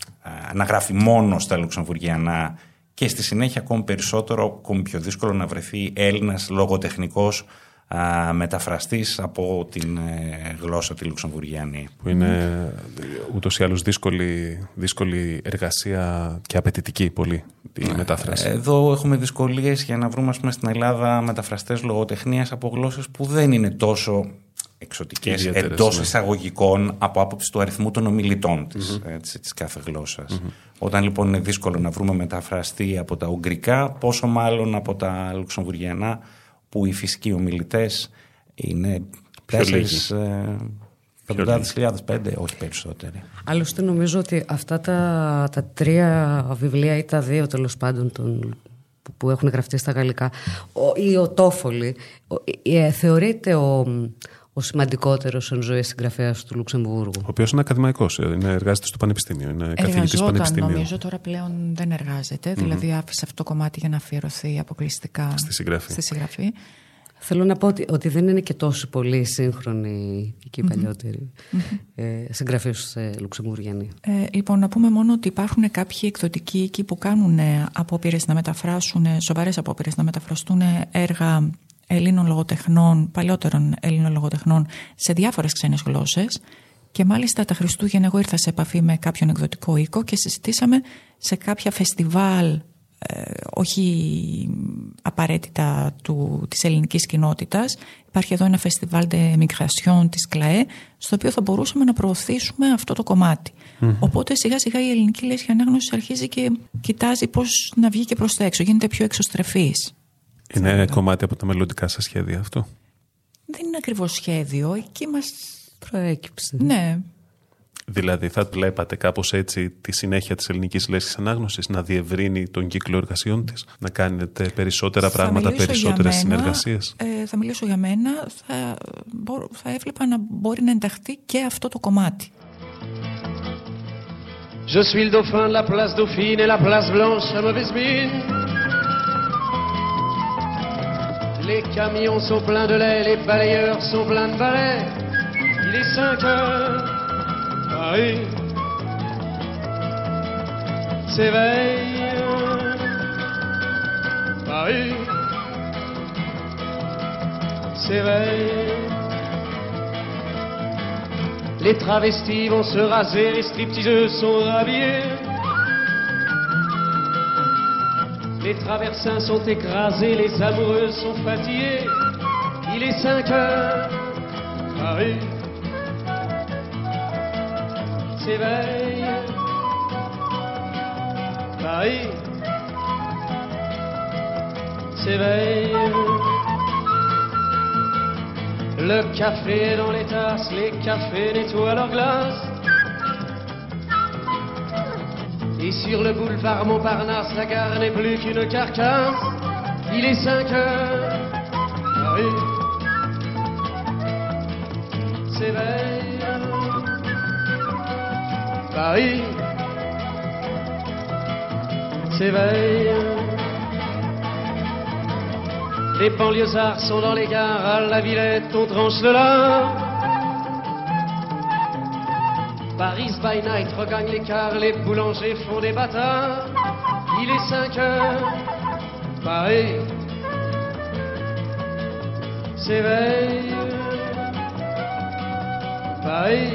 να γράφει μόνο στα λουξεμβουργιανά, και στη συνέχεια ακόμη περισσότερο, ακόμη πιο δύσκολο να βρεθεί Έλληνας λογοτεχνικός α, μεταφραστής από την ε, γλώσσα τη λουξεμβουργιανή. Που είναι ούτως ή άλλως δύσκολη, δύσκολη εργασία και απαιτητική πολύ η μετάφραση. Εδώ έχουμε δυσκολίες για να βρούμε, ας πούμε, στην Ελλάδα μεταφραστές λογοτεχνίας από γλώσσες που δεν είναι τόσο εξωτικές εντός ναι. εισαγωγικών από άποψη του αριθμού των ομιλητών της, mm-hmm. έτσι, της κάθε γλώσσας. Mm-hmm. Όταν λοιπόν είναι δύσκολο να βρούμε μεταφραστή από τα ουγγρικά, πόσο μάλλον από τα λουξεμβουργιανά, που οι φυσικοί ομιλητές είναι τέσσερις εκατοντάδες χιλιάδες, πέντε, όχι περισσότεροι. Άλλωστε νομίζω ότι αυτά τα, τα τρία βιβλία ή τα δύο τέλος πάντων των, που, που έχουν γραφτεί στα γαλλικά, ο, ή ο Τόφολη, ο, ε, θεωρείται ο, ο σημαντικότερος εν ζωή συγγραφέας του Λουξεμβούργου. Ο οποίος είναι ακαδημαϊκός, είναι, εργάζεται στο Πανεπιστήμιο, είναι καθηγητής πανεπιστημίου. Νομίζω τώρα πλέον δεν εργάζεται, mm-hmm. δηλαδή άφησε αυτό το κομμάτι για να αφιερωθεί αποκλειστικά στη συγγραφή. Στη συγγραφή. Θέλω να πω ότι, ότι δεν είναι και τόσο πολύ σύγχρονοι και οι παλιότεροι mm-hmm. ε, συγγραφείς ε, Λουξεμβουργιανοί. Ε, λοιπόν, να πούμε μόνο ότι υπάρχουν κάποιοι εκδοτικοί εκεί που κάνουν απόπειρες να μεταφράσουν, σοβαρές απόπειρες να μεταφραστούν έργα Ελλήνων λογοτεχνών, παλιότερων Ελλήνων λογοτεχνών σε διάφορες ξένες γλώσσες. Και μάλιστα τα Χριστούγεννα εγώ ήρθα σε επαφή με κάποιον εκδοτικό οίκο και συζητήσαμε σε κάποια φεστιβάλ, ε, όχι απαραίτητα του, της ελληνικής κοινότητας. Υπάρχει εδώ ένα φεστιβάλ de migration της ΚΛΑΕ, στο οποίο θα μπορούσαμε να προωθήσουμε αυτό το κομμάτι. Mm-hmm. Οπότε σιγά σιγά η ελληνική λέσχη ανάγνωση αρχίζει και κοιτάζει πώς να βγει και προς τα έξω, γίνεται πιο εξωστρεφής. Είναι θα... κομμάτι από τα μελλοντικά σας σχέδια αυτό? Δεν είναι ακριβώς σχέδιο, εκεί μας προέκυψε. Ναι. Δηλαδή θα βλέπατε κάπως έτσι τη συνέχεια της ελληνικής λέσχης ανάγνωσης να διευρύνει τον κύκλο εργασιών της, να κάνετε περισσότερα θα πράγματα, περισσότερες συνεργασίες? Ε, θα μιλήσω για μένα, θα, θα έβλεπα να μπορεί να ενταχθεί και αυτό το κομμάτι. Je suis le dauphin de la place Dauphine et la place Blanche à mauvaise mine. Les camions sont pleins de lait, les balayeurs sont pleins de balais. Il est cinq heures, Paris s'éveille. Paris s'éveille. Les travestis vont se raser, les stripteaseuses sont rhabillées. Les traversins sont écrasés, les amoureuses sont fatiguées. Il est cinq heures, Paris s'éveille. Paris s'éveille. Le café est dans les tasses, les cafés nettoient leurs glaces. Et sur le boulevard Montparnasse, la gare n'est plus qu'une carcasse. Il est cinq heures, Paris s'éveille. Paris s'éveille. Les banlieusards sont dans les gares, à la Villette on tranche le lard. Paris by night regagne l'écart, les boulangers font des bâtards. Il est cinq heures, Paris s'éveille. Paris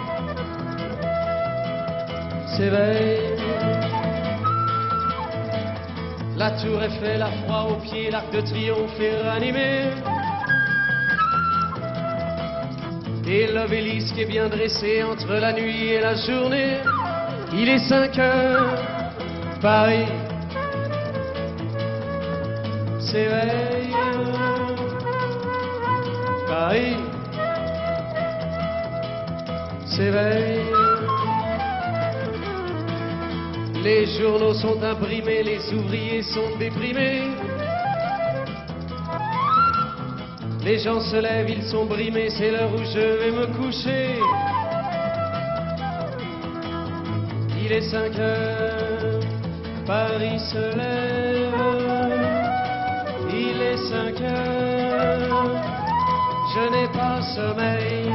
s'éveille. La tour Eiffel a froid aux pieds, l'arc de triomphe est ranimé. Et l'obélisque est bien dressé entre la nuit et la journée. Il est cinq heures, Paris s'éveille. Paris s'éveille. Les journaux sont imprimés, les ouvriers sont déprimés. Les gens se lèvent, ils sont brimés, c'est l'heure où je vais me coucher. Il est cinq heures, Paris se lève. Il est cinq heures, je n'ai pas sommeil.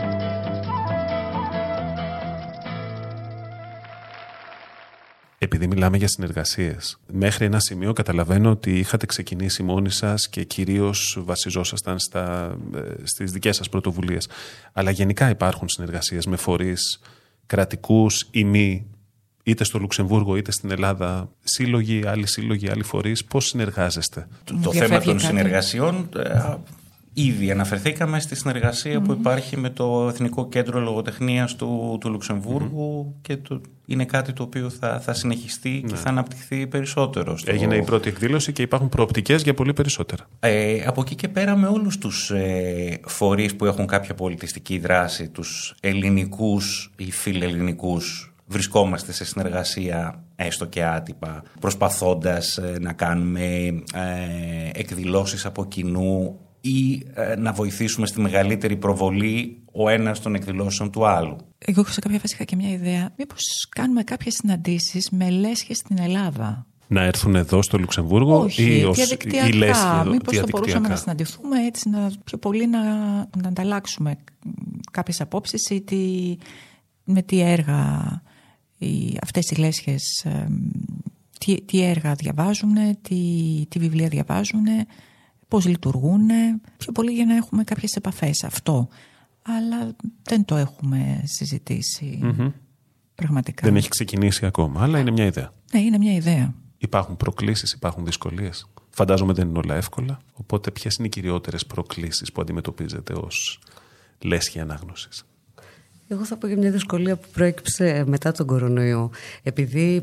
Επειδή μιλάμε για συνεργασίες, μέχρι ένα σημείο καταλαβαίνω ότι είχατε ξεκινήσει μόνοι σας και κυρίως βασιζόσασταν στα, στις δικές σας πρωτοβουλίες. Αλλά γενικά υπάρχουν συνεργασίες με φορείς κρατικούς ή μη, είτε στο Λουξεμβούργο είτε στην Ελλάδα, σύλλογοι, άλλοι σύλλογοι, άλλοι φορείς. Πώς συνεργάζεστε? Το, το θέμα των συνεργασιών... Ήδη αναφερθήκαμε στη συνεργασία mm-hmm. που υπάρχει με το Εθνικό Κέντρο Λογοτεχνίας του, του Λουξεμβούργου mm-hmm. και το, είναι κάτι το οποίο θα, θα συνεχιστεί mm-hmm. και θα αναπτυχθεί περισσότερο. Στο... Έγινε η πρώτη εκδήλωση και υπάρχουν προοπτικές για πολύ περισσότερα. Ε, από εκεί και πέρα με όλους τους ε, φορείς που έχουν κάποια πολιτιστική δράση, τους ελληνικούς ή φιλελληνικούς, βρισκόμαστε σε συνεργασία έστω και άτυπα, προσπαθώντας ε, να κάνουμε ε, εκδηλώσεις από κοινού ή ε, να βοηθήσουμε στη μεγαλύτερη προβολή ο ένας των εκδηλώσεων του άλλου. Εγώ σε κάποια φάση είχα και μια ιδέα. Μήπως κάνουμε κάποιες συναντήσεις με λέσχες στην Ελλάδα. Να έρθουν εδώ στο Λουξεμβούργο? Όχι, ή ως, διαδικτυακά. ή λέσχη, μήπως θα μπορούσαμε να συναντηθούμε έτσι, να, πιο πολύ να, να ανταλλάξουμε κάποιες απόψεις ή τι, με τι έργα οι, αυτές οι λέσχες, ε, τι, τι έργα διαβάζουν, τι, τι βιβλία διαβάζουν, πώς λειτουργούν, πιο πολύ για να έχουμε κάποιες επαφές. Αυτό. Αλλά δεν το έχουμε συζητήσει mm-hmm. πραγματικά. Δεν έχει ξεκινήσει ακόμα, αλλά είναι μια ιδέα. Ναι, είναι μια ιδέα. Υπάρχουν προκλήσεις, υπάρχουν δυσκολίες. Φαντάζομαι δεν είναι όλα εύκολα. Οπότε ποιες είναι οι κυριότερες προκλήσεις που αντιμετωπίζετε ως λέσχη ανάγνωσης? Εγώ θα πω για μια δυσκολία που προέκυψε μετά τον κορονοϊό. Επειδή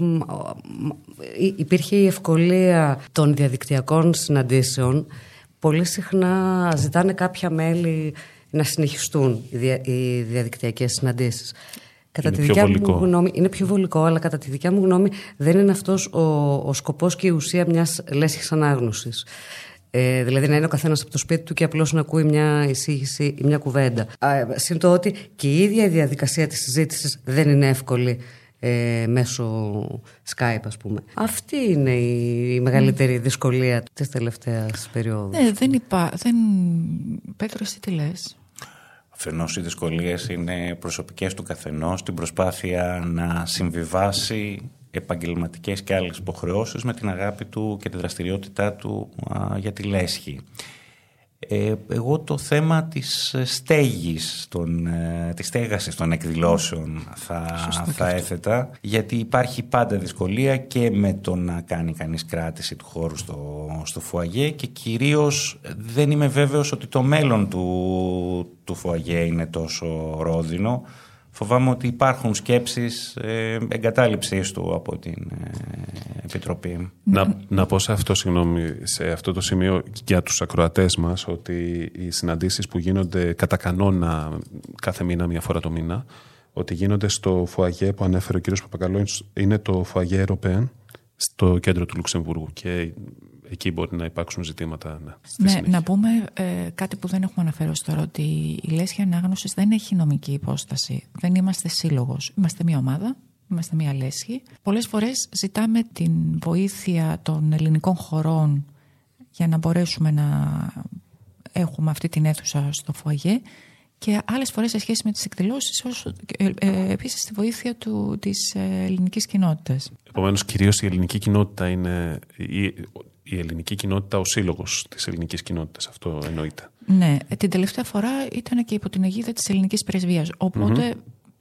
υπήρχε η ευκολία των διαδικτυακών συναντήσεων, πολύ συχνά ζητάνε κάποια μέλη να συνεχιστούν οι διαδικτυακές συναντήσεις. Κατά είναι τη πιο δικιά βολικό. μου γνώμη, είναι πιο βολικό, αλλά κατά τη δικιά μου γνώμη δεν είναι αυτός ο, ο σκοπός και η ουσία μιας λέσχης ανάγνωσης. Ε, δηλαδή να είναι ο καθένας από το σπίτι του και απλώς να ακούει μια εισήγηση ή μια κουβέντα. Συν το ότι και η ίδια η διαδικασία της συζήτησης δεν είναι εύκολη ε, μέσω Skype, ας πούμε. Αυτή είναι η, η μεγαλύτερη mm. δυσκολία της τελευταίας περίοδου. Ναι, δεν είπα. Δεν... Πέτρο, εσύ τι λες? Αφενός οι δυσκολίες είναι προσωπικές του καθενός, στην προσπάθεια να συμβιβάσει επαγγελματικές και άλλες υποχρεώσεις με την αγάπη του και τη δραστηριότητά του α, για τη λέσχη. Ε, εγώ το θέμα της στέγης, των, ε, της στέγασης των εκδηλώσεων θα, θα έθετα, γιατί υπάρχει πάντα δυσκολία και με το να κάνει κανείς κράτηση του χώρου στο, στο φουαγέ και κυρίως δεν είμαι βέβαιος ότι το μέλλον του, του φουαγέ είναι τόσο ρόδινο. Φοβάμαι ότι υπάρχουν σκέψεις ε, εγκατάλειψης του από την ε, Επιτροπή. Να, να πω σε αυτό, συγγνώμη, σε αυτό το σημείο για τους ακροατές μας, ότι οι συναντήσεις που γίνονται κατά κανόνα κάθε μήνα, μια φορά το μήνα, ότι γίνονται στο φουαγέ που ανέφερε ο κ. Παπακαλώνης, είναι το φουαγέ Européen στο κέντρο του Λουξεμβούργου και εκεί μπορεί να υπάρξουν ζητήματα. Ναι, ναι, να πούμε ε, κάτι που δεν έχουμε αναφέρει τώρα, ότι η λέσχη ανάγνωσης δεν έχει νομική υπόσταση. Δεν είμαστε σύλλογος. Είμαστε μια ομάδα, είμαστε μια λέσχη. Πολλές φορές ζητάμε την βοήθεια των ελληνικών χωρών για να μπορέσουμε να έχουμε αυτή την αίθουσα στο φουαγέ και άλλες φορές σε σχέση με τις εκδηλώσεις, όσο, ε, ε, επίσης τη βοήθεια του, της ελληνικής κοινότητας. Επομένως, κυρίως η ελληνική κοινότητα είναι... Η, η ελληνική κοινότητα, ο σύλλογος της ελληνικής κοινότητας, αυτό εννοείται. Ναι, την τελευταία φορά ήταν και υπό την αιγίδα της ελληνικής πρεσβείας. Οπότε,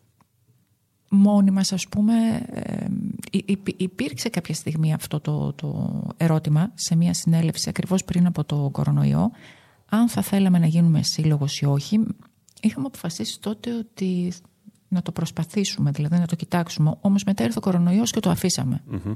mm-hmm. μόνοι μας, ας πούμε, ε, υπήρξε κάποια στιγμή αυτό το, το ερώτημα σε μια συνέλευση ακριβώς πριν από το κορονοϊό, αν θα θέλαμε να γίνουμε σύλλογος ή όχι. Είχαμε αποφασίσει τότε ότι να το προσπαθήσουμε, δηλαδή να το κοιτάξουμε. Όμως μετά ήρθε ο κορονοϊός και το αφήσαμε. Mm-hmm.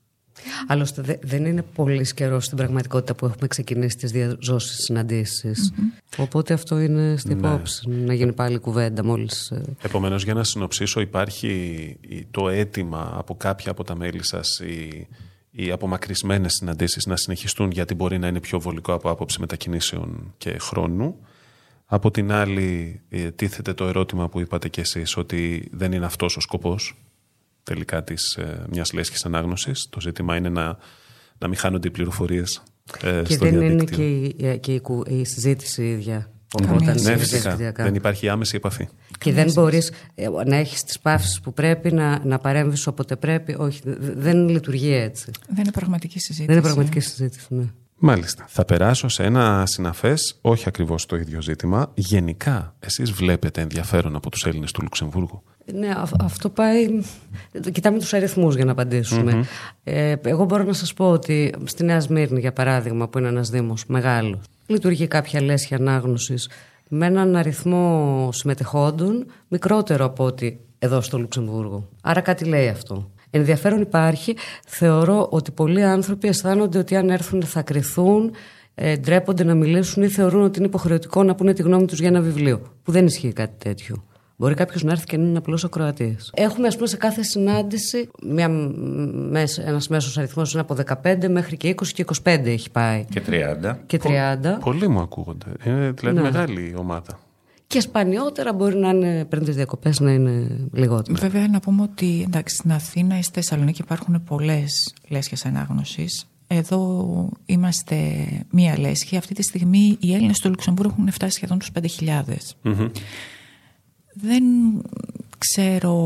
Άλλωστε δε, δεν είναι πολύ καιρό στην πραγματικότητα που έχουμε ξεκινήσει τις διαζώσεις συναντήσεις. Mm-hmm. Οπότε αυτό είναι στην ναι. υπόψη, να γίνει πάλι κουβέντα μόλις... Επομένως, για να συνοψίσω, υπάρχει το αίτημα από κάποια από τα μέλη σας οι, οι απομακρυσμένες συναντήσεις να συνεχιστούν, γιατί μπορεί να είναι πιο βολικό από άποψη μετακινήσεων και χρόνου. Από την άλλη, τίθεται το ερώτημα που είπατε κι εσείς, ότι δεν είναι αυτός ο σκοπός τελικά της ε, μιας λέσχης ανάγνωσης. Το ζήτημα είναι να, να μην χάνονται οι πληροφορίες ε, και στο δεν διαδίκτυο. είναι και η, και η, η συζήτηση ίδια. Ναι, φυσικά. Δεν υπάρχει άμεση επαφή. Και δεν μπορείς να έχεις τις παύσεις που πρέπει, να, να παρέμβεις όποτε πρέπει. Όχι, δεν λειτουργεί έτσι. Δεν είναι πραγματική συζήτηση. Δεν είναι πραγματική συζήτηση, ναι. Μάλιστα. Θα περάσω σε ένα συναφές, όχι ακριβώς το ίδιο ζήτημα. Γενικά, εσείς βλέπετε ενδιαφέρον από τους Έλληνες του Λουξεμβούργου? Ναι, αυτό πάει... Κοιτάμε τους αριθμούς για να απαντήσουμε. Mm-hmm. Ε, εγώ μπορώ να σας πω ότι στη Νέα Σμύρνη, για παράδειγμα, που είναι ένας δήμος μεγάλος, λειτουργεί κάποια λέσχη ανάγνωσης με έναν αριθμό συμμετεχόντων μικρότερο από ό,τι εδώ στο Λουξεμβούργο. Άρα κάτι λέει αυτό. Ενδιαφέρον υπάρχει. Θεωρώ ότι πολλοί άνθρωποι αισθάνονται ότι αν έρθουν θα κριθούν, ε, ντρέπονται να μιλήσουν ή θεωρούν ότι είναι υποχρεωτικό να πούνε τη γνώμη τους για ένα βιβλίο. Που δεν ισχύει κάτι τέτοιο. Μπορεί κάποιος να έρθει και να είναι απλός ακροατής. Έχουμε, ας πούμε, σε κάθε συνάντηση μια, ένας μέσος αριθμός είναι από δεκαπέντε μέχρι και είκοσι και είκοσι πέντε έχει πάει. Και τριάντα. Και τριάντα. Πολλοί μου ακούγονται. Είναι δηλαδή ναι. μεγάλη ομάδα. Και σπανιότερα μπορεί να είναι πριν τις διακοπές να είναι λιγότερο. Βέβαια, να πούμε ότι εντάξει, στην Αθήνα ή στη Θεσσαλονίκη υπάρχουν πολλές λέσχες ανάγνωσης. Εδώ είμαστε μία λέσχη. Αυτή τη στιγμή οι Έλληνες στο Λουξεμβούργο έχουν φτάσει σχεδόν τους πέντε χιλιάδες. Mm-hmm. Δεν ξέρω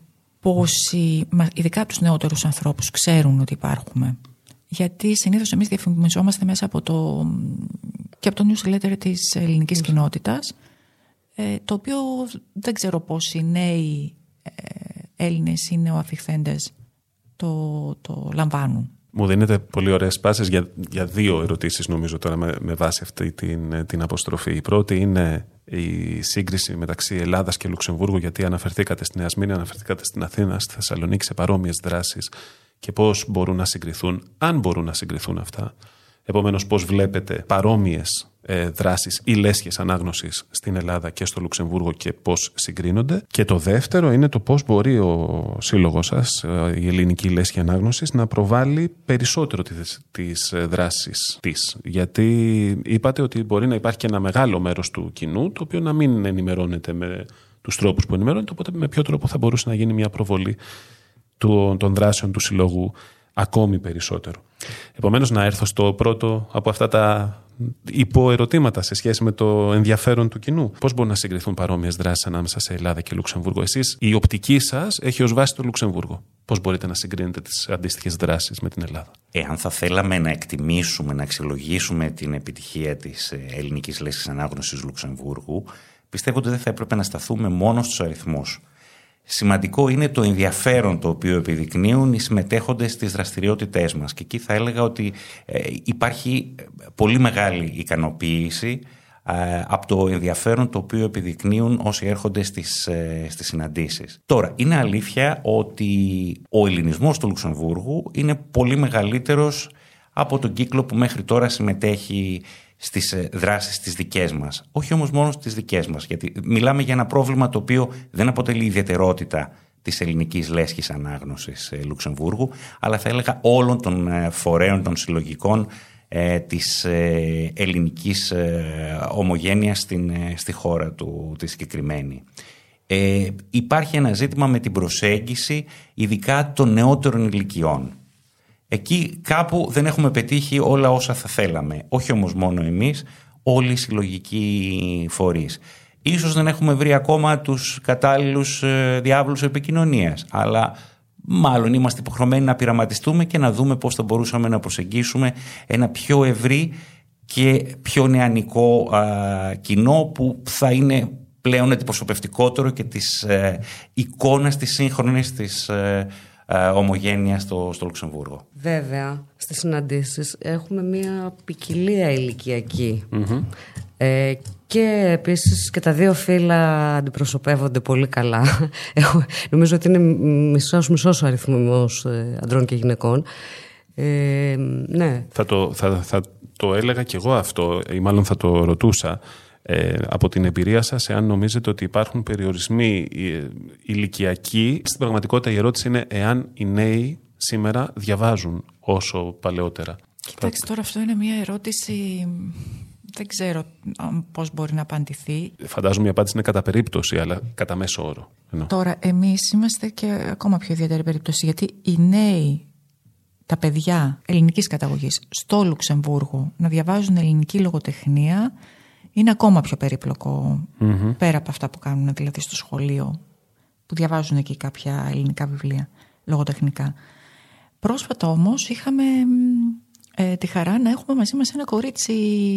πόσοι, ειδικά από τους νεότερους ανθρώπους, ξέρουν ότι υπάρχουμε. Γιατί συνήθως εμείς διαφημιζόμαστε μέσα από το, και από το newsletter της ελληνικής mm. κοινότητας, το οποίο δεν ξέρω πόσοι νέοι Έλληνες ή νεοαφιχθέντες το, το λαμβάνουν. Μου δίνετε πολύ ωραίες πάσες για, για δύο ερωτήσεις νομίζω τώρα με, με βάση αυτή την, την αποστροφή. Η πρώτη είναι η σύγκριση μεταξύ Ελλάδας και Λουξεμβούργου, γιατί αναφερθήκατε στη Νέα Σμύρνη, αναφερθήκατε στην Αθήνα, στη Θεσσαλονίκη σε παρόμοιες δράσεις και πώς μπορούν να συγκριθούν, αν μπορούν να συγκριθούν αυτά. Επομένως, πώς βλέπετε παρόμοιες ε, δράσεις ή λέσχες ανάγνωσης στην Ελλάδα και στο Λουξεμβούργο και πώς συγκρίνονται. Και το δεύτερο είναι το πώς μπορεί ο σύλλογος σας, η ελληνική λέσχη ανάγνωσης, να προβάλλει περισσότερο τις, τις δράσεις της. Γιατί είπατε ότι μπορεί να υπάρχει και ένα μεγάλο μέρος του κοινού, το οποίο να μην ενημερώνεται με τους τρόπους που ενημερώνεται, οπότε με ποιο τρόπο θα μπορούσε να γίνει μια προβολή του, των δράσεων του συλλόγου ακόμη περισσότερο. Επομένως, να έρθω στο πρώτο από αυτά τα υποερωτήματα σε σχέση με το ενδιαφέρον του κοινού. Πώς μπορούν να συγκριθούν παρόμοιες δράσεις ανάμεσα σε Ελλάδα και Λουξεμβούργο? Εσείς, η οπτική σας έχει ως βάση το Λουξεμβούργο. Πώς μπορείτε να συγκρίνετε τις αντίστοιχες δράσεις με την Ελλάδα? Εάν θα θέλαμε να εκτιμήσουμε, να αξιολογήσουμε την επιτυχία της ελληνικής λέσχης ανάγνωσης Λουξεμβούργου, πιστεύω ότι δεν θα έπρεπε να σταθούμε μόνο στους αριθμούς. Σημαντικό είναι το ενδιαφέρον το οποίο επιδεικνύουν οι συμμετέχοντες στις δραστηριότητές μας. Και εκεί θα έλεγα ότι ε, υπάρχει πολύ μεγάλη ικανοποίηση ε, από το ενδιαφέρον το οποίο επιδεικνύουν όσοι έρχονται στις, ε, στις συναντήσεις. Τώρα, είναι αλήθεια ότι ο ελληνισμός του Λουξεμβούργου είναι πολύ μεγαλύτερος από τον κύκλο που μέχρι τώρα συμμετέχει στις δράσεις τις δικές μας. Όχι όμως μόνο στις δικές μας, γιατί μιλάμε για ένα πρόβλημα το οποίο δεν αποτελεί ιδιαιτερότητα της ελληνικής λέσχης ανάγνωσης Λουξεμβούργου, αλλά θα έλεγα όλων των φορέων των συλλογικών ε, της ε, ελληνικής ε, ομογένειας στην, ε, στη χώρα του τη συγκεκριμένη. Ε, υπάρχει ένα ζήτημα με την προσέγγιση ειδικά των νεότερων ηλικιών. Εκεί κάπου δεν έχουμε πετύχει όλα όσα θα θέλαμε. Όχι όμως μόνο εμείς, όλοι οι συλλογικοί φορείς. Ίσως δεν έχουμε βρει ακόμα τους κατάλληλους διάβλους επικοινωνίας, αλλά μάλλον είμαστε υποχρεωμένοι να πειραματιστούμε και να δούμε πώς θα μπορούσαμε να προσεγγίσουμε ένα πιο ευρύ και πιο νεανικό α, κοινό που θα είναι πλέον αντιπροσωπευτικότερο και της ε, εικόνας της σύγχρονης της ε, ομογένεια στο, στο Λουξεμβούργο. Βέβαια, στις συναντήσεις έχουμε μια ποικιλία ηλικιακή. Mm-hmm. Ε, και επίσης και τα δύο φύλλα αντιπροσωπεύονται πολύ καλά. Έχω, νομίζω ότι είναι μισός μισός ο αριθμός ανδρών και γυναικών. Ε, ναι. Θα το, θα, θα το έλεγα κι εγώ αυτό, ή μάλλον θα το ρωτούσα. Ε, από την εμπειρία σας, εάν νομίζετε ότι υπάρχουν περιορισμοί ηλικιακοί. Στην πραγματικότητα η ερώτηση είναι εάν οι νέοι σήμερα διαβάζουν όσο παλαιότερα. Κοιτάξτε, τώρα αυτό είναι μια ερώτηση, δεν ξέρω πώς μπορεί να απαντηθεί. Φαντάζομαι η απάντηση είναι κατά περίπτωση, αλλά κατά μέσο όρο. Εννοώ. Τώρα εμείς είμαστε και ακόμα πιο ιδιαίτερη περίπτωση, γιατί οι νέοι, τα παιδιά ελληνικής καταγωγής στο Λουξεμβούργο να διαβάζουν ελληνική λογοτεχνία είναι ακόμα πιο περίπλοκο, mm-hmm. πέρα από αυτά που κάνουν δηλαδή στο σχολείο, που διαβάζουν εκεί κάποια ελληνικά βιβλία λογοτεχνικά. Πρόσφατα όμως είχαμε ε, τη χαρά να έχουμε μαζί μας ένα κορίτσι,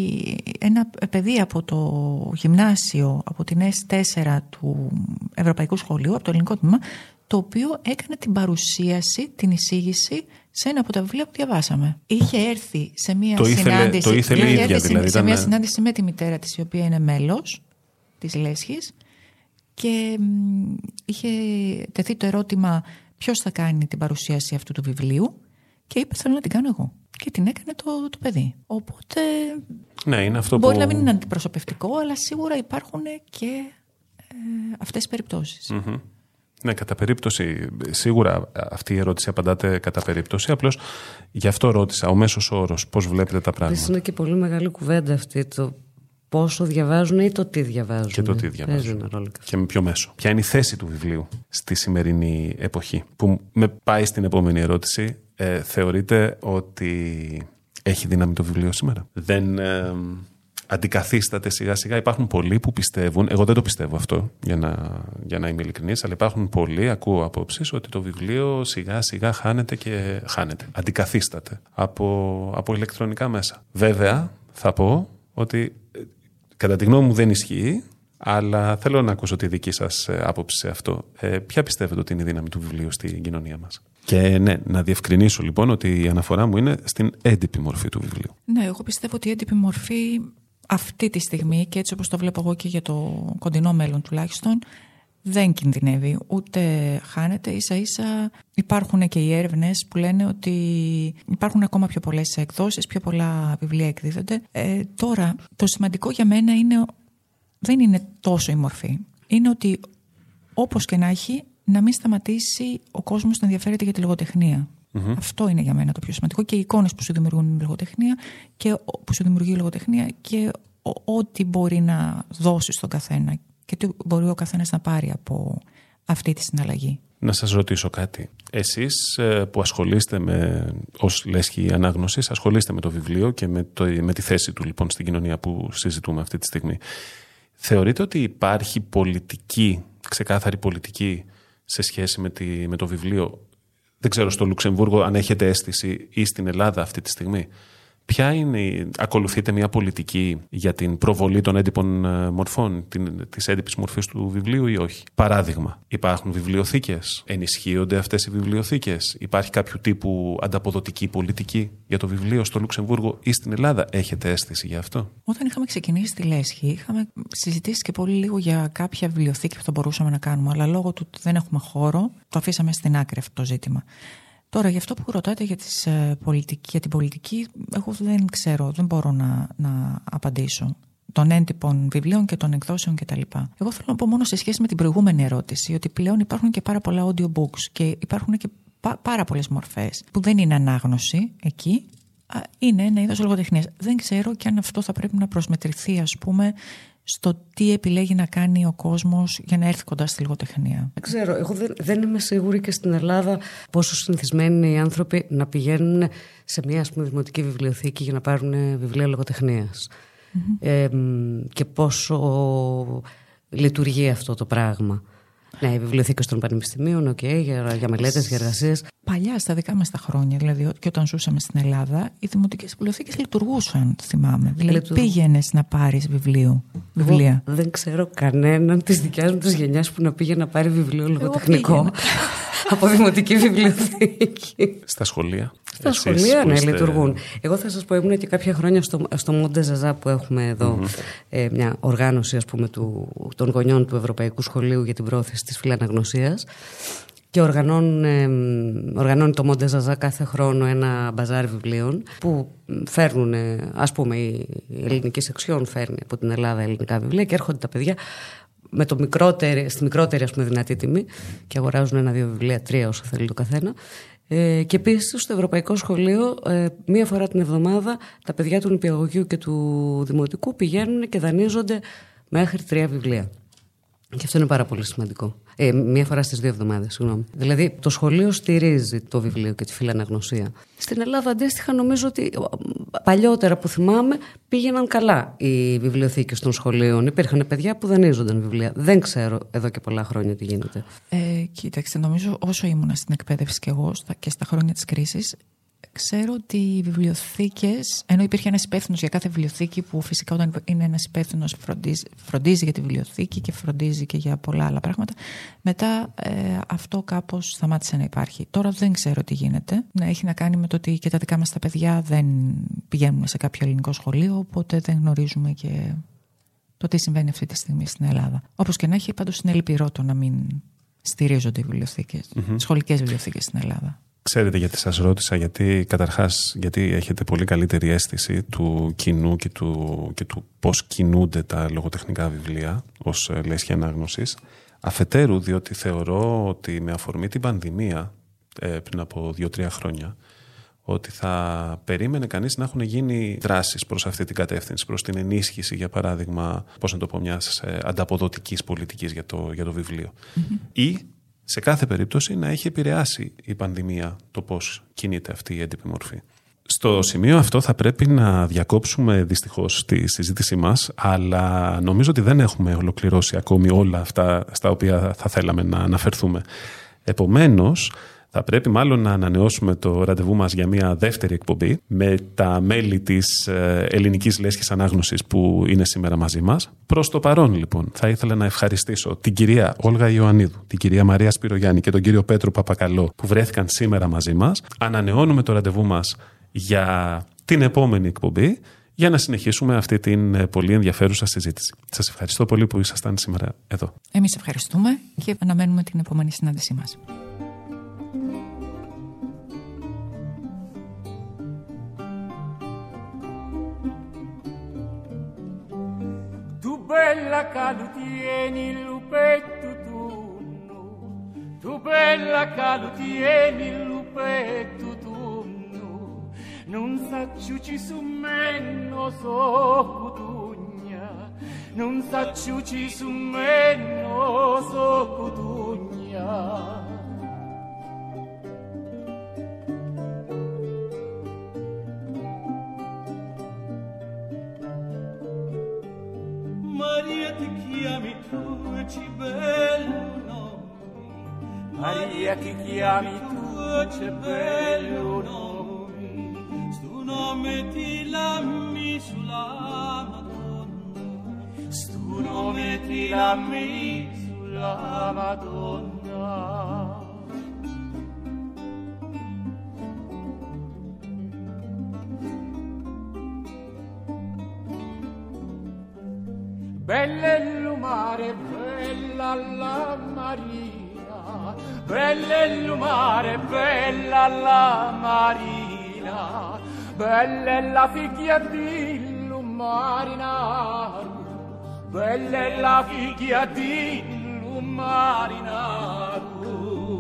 ένα παιδί από το γυμνάσιο, από την ες τέσσερα του Ευρωπαϊκού Σχολείου, από το ελληνικό τμήμα, το οποίο έκανε την παρουσίαση, την εισήγηση σε ένα από τα βιβλία που διαβάσαμε. Είχε έρθει σε μια το συνάντηση, ήθελε, το ήθελε είχε ίδια, έρθει δηλαδή, σε μια ήταν... συνάντηση με τη μητέρα της, η οποία είναι μέλος της λέσχης, και είχε τεθεί το ερώτημα ποιος θα κάνει την παρουσίαση αυτού του βιβλίου, και είπε θέλω να την κάνω εγώ. Και την έκανε το, το παιδί. Οπότε ναι, είναι αυτό μπορεί που... να μην είναι αντιπροσωπευτικό, αλλά σίγουρα υπάρχουν και ε, αυτές τις περιπτώσεις. Mm-hmm. Ναι, κατά περίπτωση. Σίγουρα αυτή η ερώτηση απαντάται κατά περίπτωση. Απλώς γι' αυτό ρώτησα. Ο μέσος όρος, πώς βλέπετε τα πράγματα. Είναι και πολύ μεγάλη κουβέντα αυτή. Το πόσο διαβάζουν ή το τι διαβάζουν. Και το τι διαβάζουν. Και με ποιο μέσο. Ποια είναι η θέση του βιβλίου στη σημερινή εποχή. Που με πάει στην επόμενη ερώτηση. Ε, θεωρείτε ότι έχει δύναμη το βιβλίο σήμερα? Δεν ε, αντικαθίσταται σιγά σιγά? Υπάρχουν πολλοί που πιστεύουν, εγώ δεν το πιστεύω αυτό για να, για να είμαι ειλικρινής, αλλά υπάρχουν πολλοί, ακούω απόψεις, ότι το βιβλίο σιγά σιγά χάνεται και χάνεται. Αντικαθίσταται από, από ηλεκτρονικά μέσα. Βέβαια, θα πω ότι κατά τη γνώμη μου δεν ισχύει, αλλά θέλω να ακούσω τη δική σας άποψη σε αυτό. Ε, ποια πιστεύετε ότι είναι η δύναμη του βιβλίου στην κοινωνία μας? Και ναι, να διευκρινίσω λοιπόν ότι η αναφορά μου είναι στην έντυπη μορφή του βιβλίου. Ναι, εγώ πιστεύω ότι η έντυπη μορφή αυτή τη στιγμή, και έτσι όπως το βλέπω εγώ και για το κοντινό μέλλον τουλάχιστον, δεν κινδυνεύει, ούτε χάνεται. Ίσα ίσα υπάρχουν και οι έρευνες που λένε ότι υπάρχουν ακόμα πιο πολλές εκδόσεις, πιο πολλά βιβλία εκδίδονται. Ε, τώρα, το σημαντικό για μένα είναι, δεν είναι τόσο η μορφή. Είναι ότι όπως και να έχει, να μην σταματήσει ο κόσμος να ενδιαφέρεται για τη λογοτεχνία. Mm-hmm. Αυτό είναι για μένα το πιο σημαντικό. Και οι εικόνες που σου δημιουργούν η λογοτεχνία και που σου δημιουργεί η λογοτεχνία και ό,τι μπορεί να δώσει στον καθένα και τι μπορεί ο καθένας να πάρει από αυτή τη συναλλαγή. Να σας ρωτήσω κάτι. Εσείς που ασχολείστε με, ως λέσχη ανάγνωσης, ασχολείστε με το βιβλίο και με, το, με τη θέση του λοιπόν στην κοινωνία που συζητούμε αυτή τη στιγμή. Θεωρείτε ότι υπάρχει πολιτική, ξεκάθαρη πολιτική σε σχέση με, τη, με το βιβλίο? Δεν ξέρω στο Λουξεμβούργο αν έχετε αίσθηση, ή στην Ελλάδα αυτή τη στιγμή. Ποια είναι, ακολουθείτε μια πολιτική για την προβολή των έντυπων μορφών, την, της έντυπης μορφής του βιβλίου ή όχι? Παράδειγμα, υπάρχουν βιβλιοθήκες, ενισχύονται αυτές οι βιβλιοθήκες, υπάρχει κάποιο τύπου ανταποδοτική πολιτική για το βιβλίο στο Λουξεμβούργο ή στην Ελλάδα? Έχετε αίσθηση για αυτό? Όταν είχαμε ξεκινήσει τη λέσχη, είχαμε συζητήσει και πολύ λίγο για κάποια βιβλιοθήκη που θα μπορούσαμε να κάνουμε, αλλά λόγω του ότι δεν έχουμε χώρο, το αφήσαμε στην άκρη αυτό το ζήτημα. Τώρα, για αυτό που ρωτάτε για, τις, ε, πολιτική, για την πολιτική, εγώ δεν ξέρω, δεν μπορώ να, να απαντήσω. Των έντυπων βιβλίων και των εκδόσεων κτλ. Εγώ θέλω να πω μόνο σε σχέση με την προηγούμενη ερώτηση, ότι πλέον υπάρχουν και πάρα πολλά audiobooks και υπάρχουν και πά, πάρα πολλές μορφές που δεν είναι ανάγνωση εκεί, α, είναι ένα είδος λογοτεχνίας. Δεν ξέρω και αν αυτό θα πρέπει να προσμετρηθεί, ας πούμε, στο τι επιλέγει να κάνει ο κόσμος για να έρθει κοντά στη λογοτεχνία. Δεν ξέρω, εγώ δεν, δεν είμαι σίγουρη και στην Ελλάδα πόσο συνηθισμένοι είναι οι άνθρωποι να πηγαίνουν σε μια, ας πούμε, δημοτική βιβλιοθήκη για να πάρουν βιβλία λογοτεχνίας. Mm-hmm. Ε, και πόσο λειτουργεί αυτό το πράγμα. Ναι, οι βιβλιοθήκες των πανεπιστημίων, okay, για, για μελέτες, για εργασίες. Παλιά, στα δικά μας τα χρόνια, δηλαδή, και όταν ζούσαμε στην Ελλάδα, οι δημοτικές βιβλιοθήκες λειτουργούσαν, θυμάμαι. Δηλαδή, Λειτουργού. πήγαινες να πάρεις βιβλίο, βιβλία. Εγώ δεν ξέρω κανέναν της δικιάς μου της γενιάς που να πήγε να πάρει βιβλίο λογοτεχνικό από δημοτική βιβλιοθήκη. Στα σχολεία. Στα Εσείς σχολεία, ναι, είστε... λειτουργούν. Εγώ θα σας πω, ήμουν και κάποια χρόνια στο, στο Μοντε Ζαζά που έχουμε εδώ, mm-hmm. ε, μια οργάνωση, ας πούμε, του, των γονιών του Ευρωπαϊκού Σχολείου για την πρόθεση της φιλαναγνωσίας. Και οργανώνουν, ε, οργανώνει το Μοντε Ζαζά κάθε χρόνο ένα μπαζάρ βιβλίων που φέρνουν, ας πούμε, η ελληνική σεξιόν φέρνει από την Ελλάδα ελληνικά βιβλία και έρχονται τα παιδιά με το μικρότερη, στη μικρότερη, ας πούμε, δυνατή τιμή και αγοράζουν ένα-δύο βιβλία, τρία όσο θέλει το καθένα. Ε, και επίσης στο Ευρωπαϊκό Σχολείο, ε, μία φορά την εβδομάδα, τα παιδιά του νηπιαγωγείου και του δημοτικού πηγαίνουν και δανείζονται μέχρι τρία βιβλία. Και αυτό είναι πάρα πολύ σημαντικό. Ε, μία φορά στις δύο εβδομάδες, συγγνώμη. Δηλαδή, το σχολείο στηρίζει το βιβλίο και τη φιλαναγνωσία. Στην Ελλάδα, αντίστοιχα, νομίζω ότι παλιότερα που θυμάμαι πήγαιναν καλά οι βιβλιοθήκες των σχολείων. Υπήρχαν παιδιά που δανείζονταν βιβλία. Δεν ξέρω εδώ και πολλά χρόνια τι γίνεται. Ε, κοίταξε, νομίζω όσο ήμουνα στην εκπαίδευση και εγώ και στα χρόνια της κρίσης, ξέρω ότι οι βιβλιοθήκες, ενώ υπήρχε ένας υπεύθυνος για κάθε βιβλιοθήκη, που φυσικά όταν είναι ένας υπεύθυνος φροντίζει, φροντίζει για τη βιβλιοθήκη και φροντίζει και για πολλά άλλα πράγματα, μετά ε, αυτό κάπως σταμάτησε να υπάρχει. Τώρα δεν ξέρω τι γίνεται. Ναι, έχει να κάνει με το ότι και τα δικά μας τα παιδιά δεν πηγαίνουν σε κάποιο ελληνικό σχολείο, οπότε δεν γνωρίζουμε και το τι συμβαίνει αυτή τη στιγμή στην Ελλάδα. Όπως και να έχει, πάντως είναι λυπηρό το να μην στηρίζονται οι βιβλιοθήκες, mm-hmm. σχολικές βιβλιοθήκες στην Ελλάδα. Ξέρετε γιατί σας ρώτησα, γιατί καταρχάς γιατί έχετε πολύ καλύτερη αίσθηση του κοινού και του, και του πώς κινούνται τα λογοτεχνικά βιβλία ως λέσχη ανάγνωσης. Αφετέρου, διότι θεωρώ ότι με αφορμή την πανδημία ε, πριν από δύο-τρία χρόνια, ότι θα περίμενε κανείς να έχουν γίνει δράσεις προς αυτή την κατεύθυνση, προς την ενίσχυση, για παράδειγμα, πώς να το πω, μιας ε, ανταποδοτικής πολιτικής για το, για το βιβλίο. Mm-hmm. Ή, σε κάθε περίπτωση, να έχει επηρεάσει η πανδημία το πώς κινείται αυτή η έντυπη μορφή. Στο σημείο αυτό θα πρέπει να διακόψουμε δυστυχώς τη συζήτησή μας, αλλά νομίζω ότι δεν έχουμε ολοκληρώσει ακόμη όλα αυτά στα οποία θα θέλαμε να αναφερθούμε. Επομένως, θα πρέπει μάλλον να ανανεώσουμε το ραντεβού μας για μια δεύτερη εκπομπή με τα μέλη της Ελληνικής Λέσχης Ανάγνωσης που είναι σήμερα μαζί μας. Προς το παρόν, λοιπόν, θα ήθελα να ευχαριστήσω την κυρία Όλγα Ιωαννίδου, την κυρία Μαρία Σπυρογιάννη και τον κύριο Πέτρο Παπακαλό που βρέθηκαν σήμερα μαζί μας. Ανανεώνουμε το ραντεβού μας για την επόμενη εκπομπή για να συνεχίσουμε αυτή την πολύ ενδιαφέρουσα συζήτηση. Σας ευχαριστώ πολύ που ήσασταν σήμερα εδώ. Εμείς ευχαριστούμε και αναμένουμε την επόμενη συνάντησή μας. Bella che lo tieni il lupetto tunno, tu bella che lo tieni il lupetto tunno, non s'acciuci su me no so cutugna, non s'acciuci su me no so cutugna. Maria ti chiami tu, ci bello nome. Maria ti chiami tu, c'è bello nome. Stu nome ti lammi sulla Madonna. Stu nome ti lammi sulla Madonna. Bella il mare, bella la marina, bella il mare, bella la marina, bella la figlia di marinaru, bella la figlia di marinaru.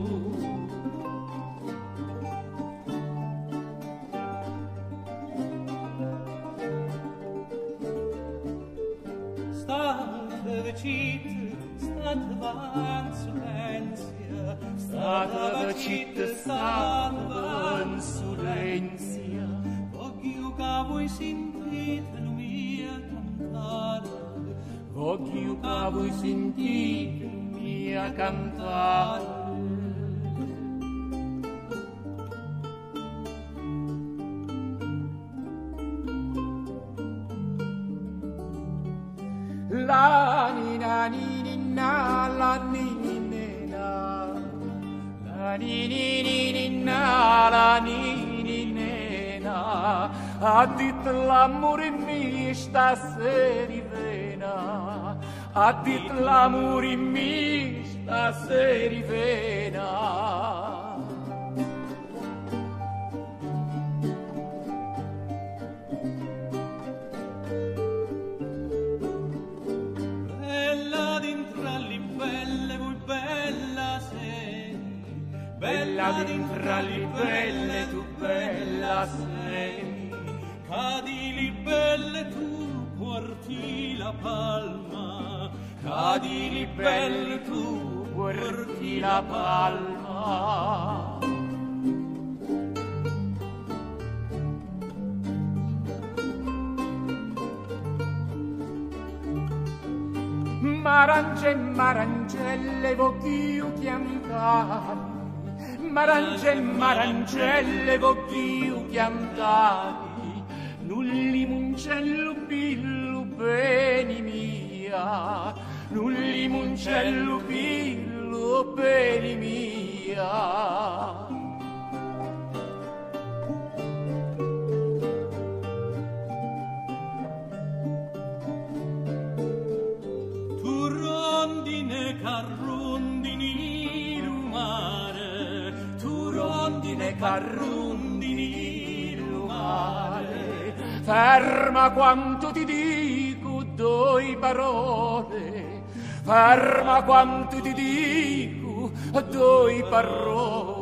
State vecit, state van sulenzia, State vecit, state van sulenzia. voglio che voi sentite la mia cantare, Voglio che voi sentite mia cantare. La nina nina la nina la nina la nina ha dit l'amore mio stasera vena, ha dit l'amore mio stasera vena. Bella dintra li belle, tu bella sei. cadi li belle tu porti la palma, Cadi li belle tu porti la palma. Marange, marangelle, voglio chiamare. Marange, marangelle, voglio chiamare. Nulli muncello pillu beni mia, nulli muncello pillu beni mia. tu rondine carrondini lumare, tu rondine carrundini lumare. Ferma quanto ti dico, due parole. Ferma quanto ti dico, due parole.